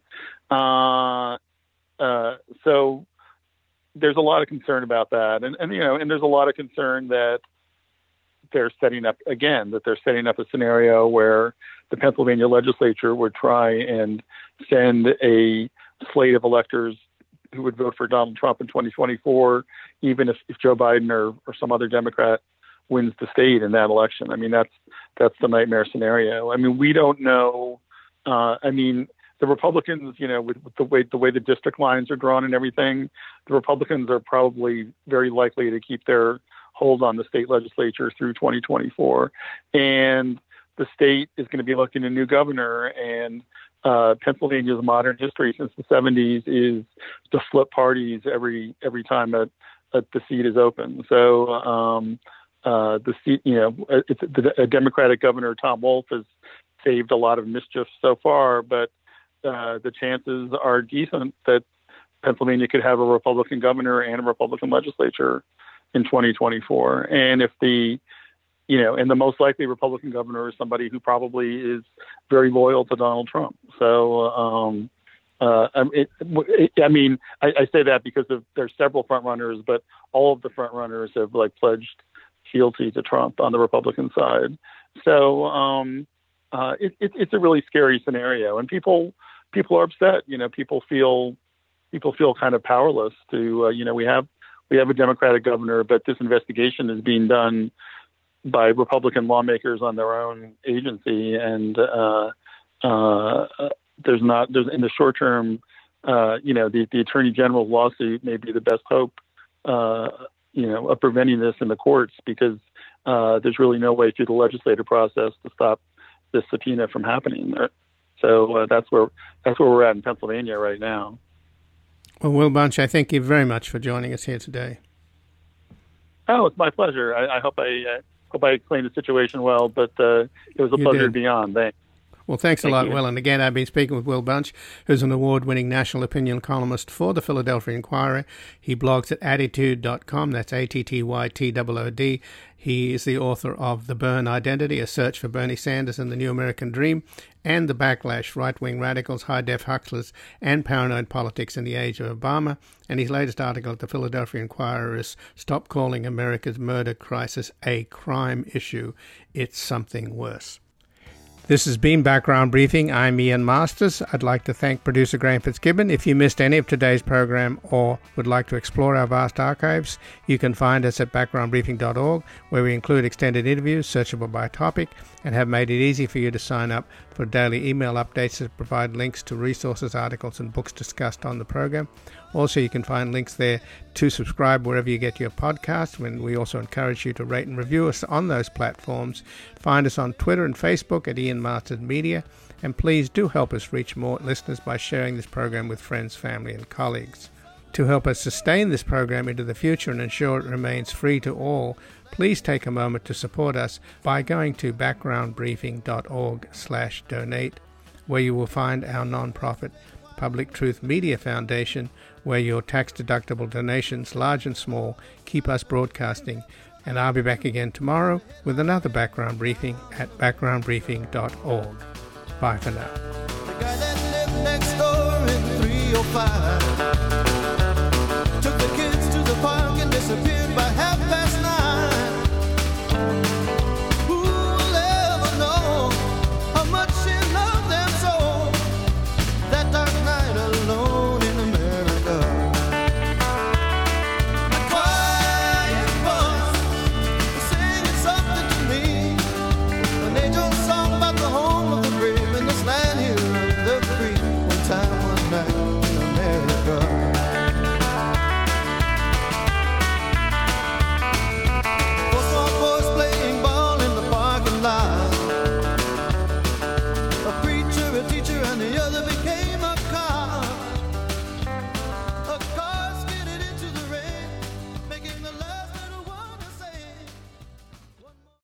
Uh, uh, so there's a lot of concern about that, and and you know, and there's a lot of concern that they're setting up, again, that they're setting up a scenario where the Pennsylvania legislature would try and send a slate of electors who would vote for Donald Trump in twenty twenty-four, even if, if Joe Biden or, or some other Democrat wins the state in that election. I mean, that's that's the nightmare scenario. I mean, we don't know. Uh, I mean, the Republicans, you know, with, with the way the way the district lines are drawn and everything, the Republicans are probably very likely to keep their hold on the state legislature through twenty twenty-four. And the state is going to be electing a new governor, and uh, Pennsylvania's modern history since the seventies is to flip parties every every time that, that the seat is open. So um, uh, the seat, you know, it's the a Democratic governor, Tom Wolf, has saved a lot of mischief so far, but uh, the chances are decent that Pennsylvania could have a Republican governor and a Republican legislature in twenty twenty-four. And if the, you know, and the most likely Republican governor is somebody who probably is very loyal to Donald Trump. So, um, uh, it, it, I mean, I, I say that because of, there's several front runners, but all of the front runners have like pledged fealty to Trump on the Republican side. So, um, uh, it, it, it's a really scary scenario, and people, people are upset. You know, people feel, people feel kind of powerless to, uh, you know, we have, we have a Democratic governor, but this investigation is being done by Republican lawmakers on their own agency. And, uh, uh, there's not, there's in the short term, uh, you know, the, the Attorney General's lawsuit may be the best hope, uh, you know, of preventing this in the courts, because, uh, there's really no way through the legislative process to stop this subpoena from happening there. So, uh, that's where, that's where we're at in Pennsylvania right now. Well, Will Bunch, I thank you very much for joining us here today. Oh, it's my pleasure. I, I hope I uh, hope I explained the situation well, but uh, it was a You pleasure did. to be on. Thanks. Well, thanks Thank a lot, you. Will. And again, I've been speaking with Will Bunch, who's an award-winning national opinion columnist for the Philadelphia Inquirer. He blogs at attitude dot com. That's A T T Y T O O D. He is the author of The Byrne Identity, A Search for Bernie Sanders and the New American Dream, and The Backlash, Right-Wing Radicals, High-Def Huxlers, and Paranoid Politics in the Age of Obama. And his latest article at the Philadelphia Inquirer is Stop Calling America's Murder Crisis a Crime Issue. It's Something Worse. This has been Background Briefing. I'm Ian Masters. I'd like to thank producer Graham Fitzgibbon. If you missed any of today's program or would like to explore our vast archives, you can find us at background briefing dot org, where we include extended interviews searchable by topic and have made it easy for you to sign up for daily email updates that provide links to resources, articles, and books discussed on the program. Also, you can find links there to subscribe wherever you get your podcasts, and we also encourage you to rate and review us on those platforms. Find us on Twitter and Facebook at Ian Masters Media, and please do help us reach more listeners by sharing this program with friends, family, and colleagues. To help us sustain this program into the future and ensure it remains free to all, please take a moment to support us by going to background briefing dot org slash donate, where you will find our nonprofit Public Truth Media Foundation, where your tax-deductible donations, large and small, keep us broadcasting. And I'll be back again tomorrow with another Background Briefing at background briefing dot org. Bye for now. The guy that lived next door in three oh five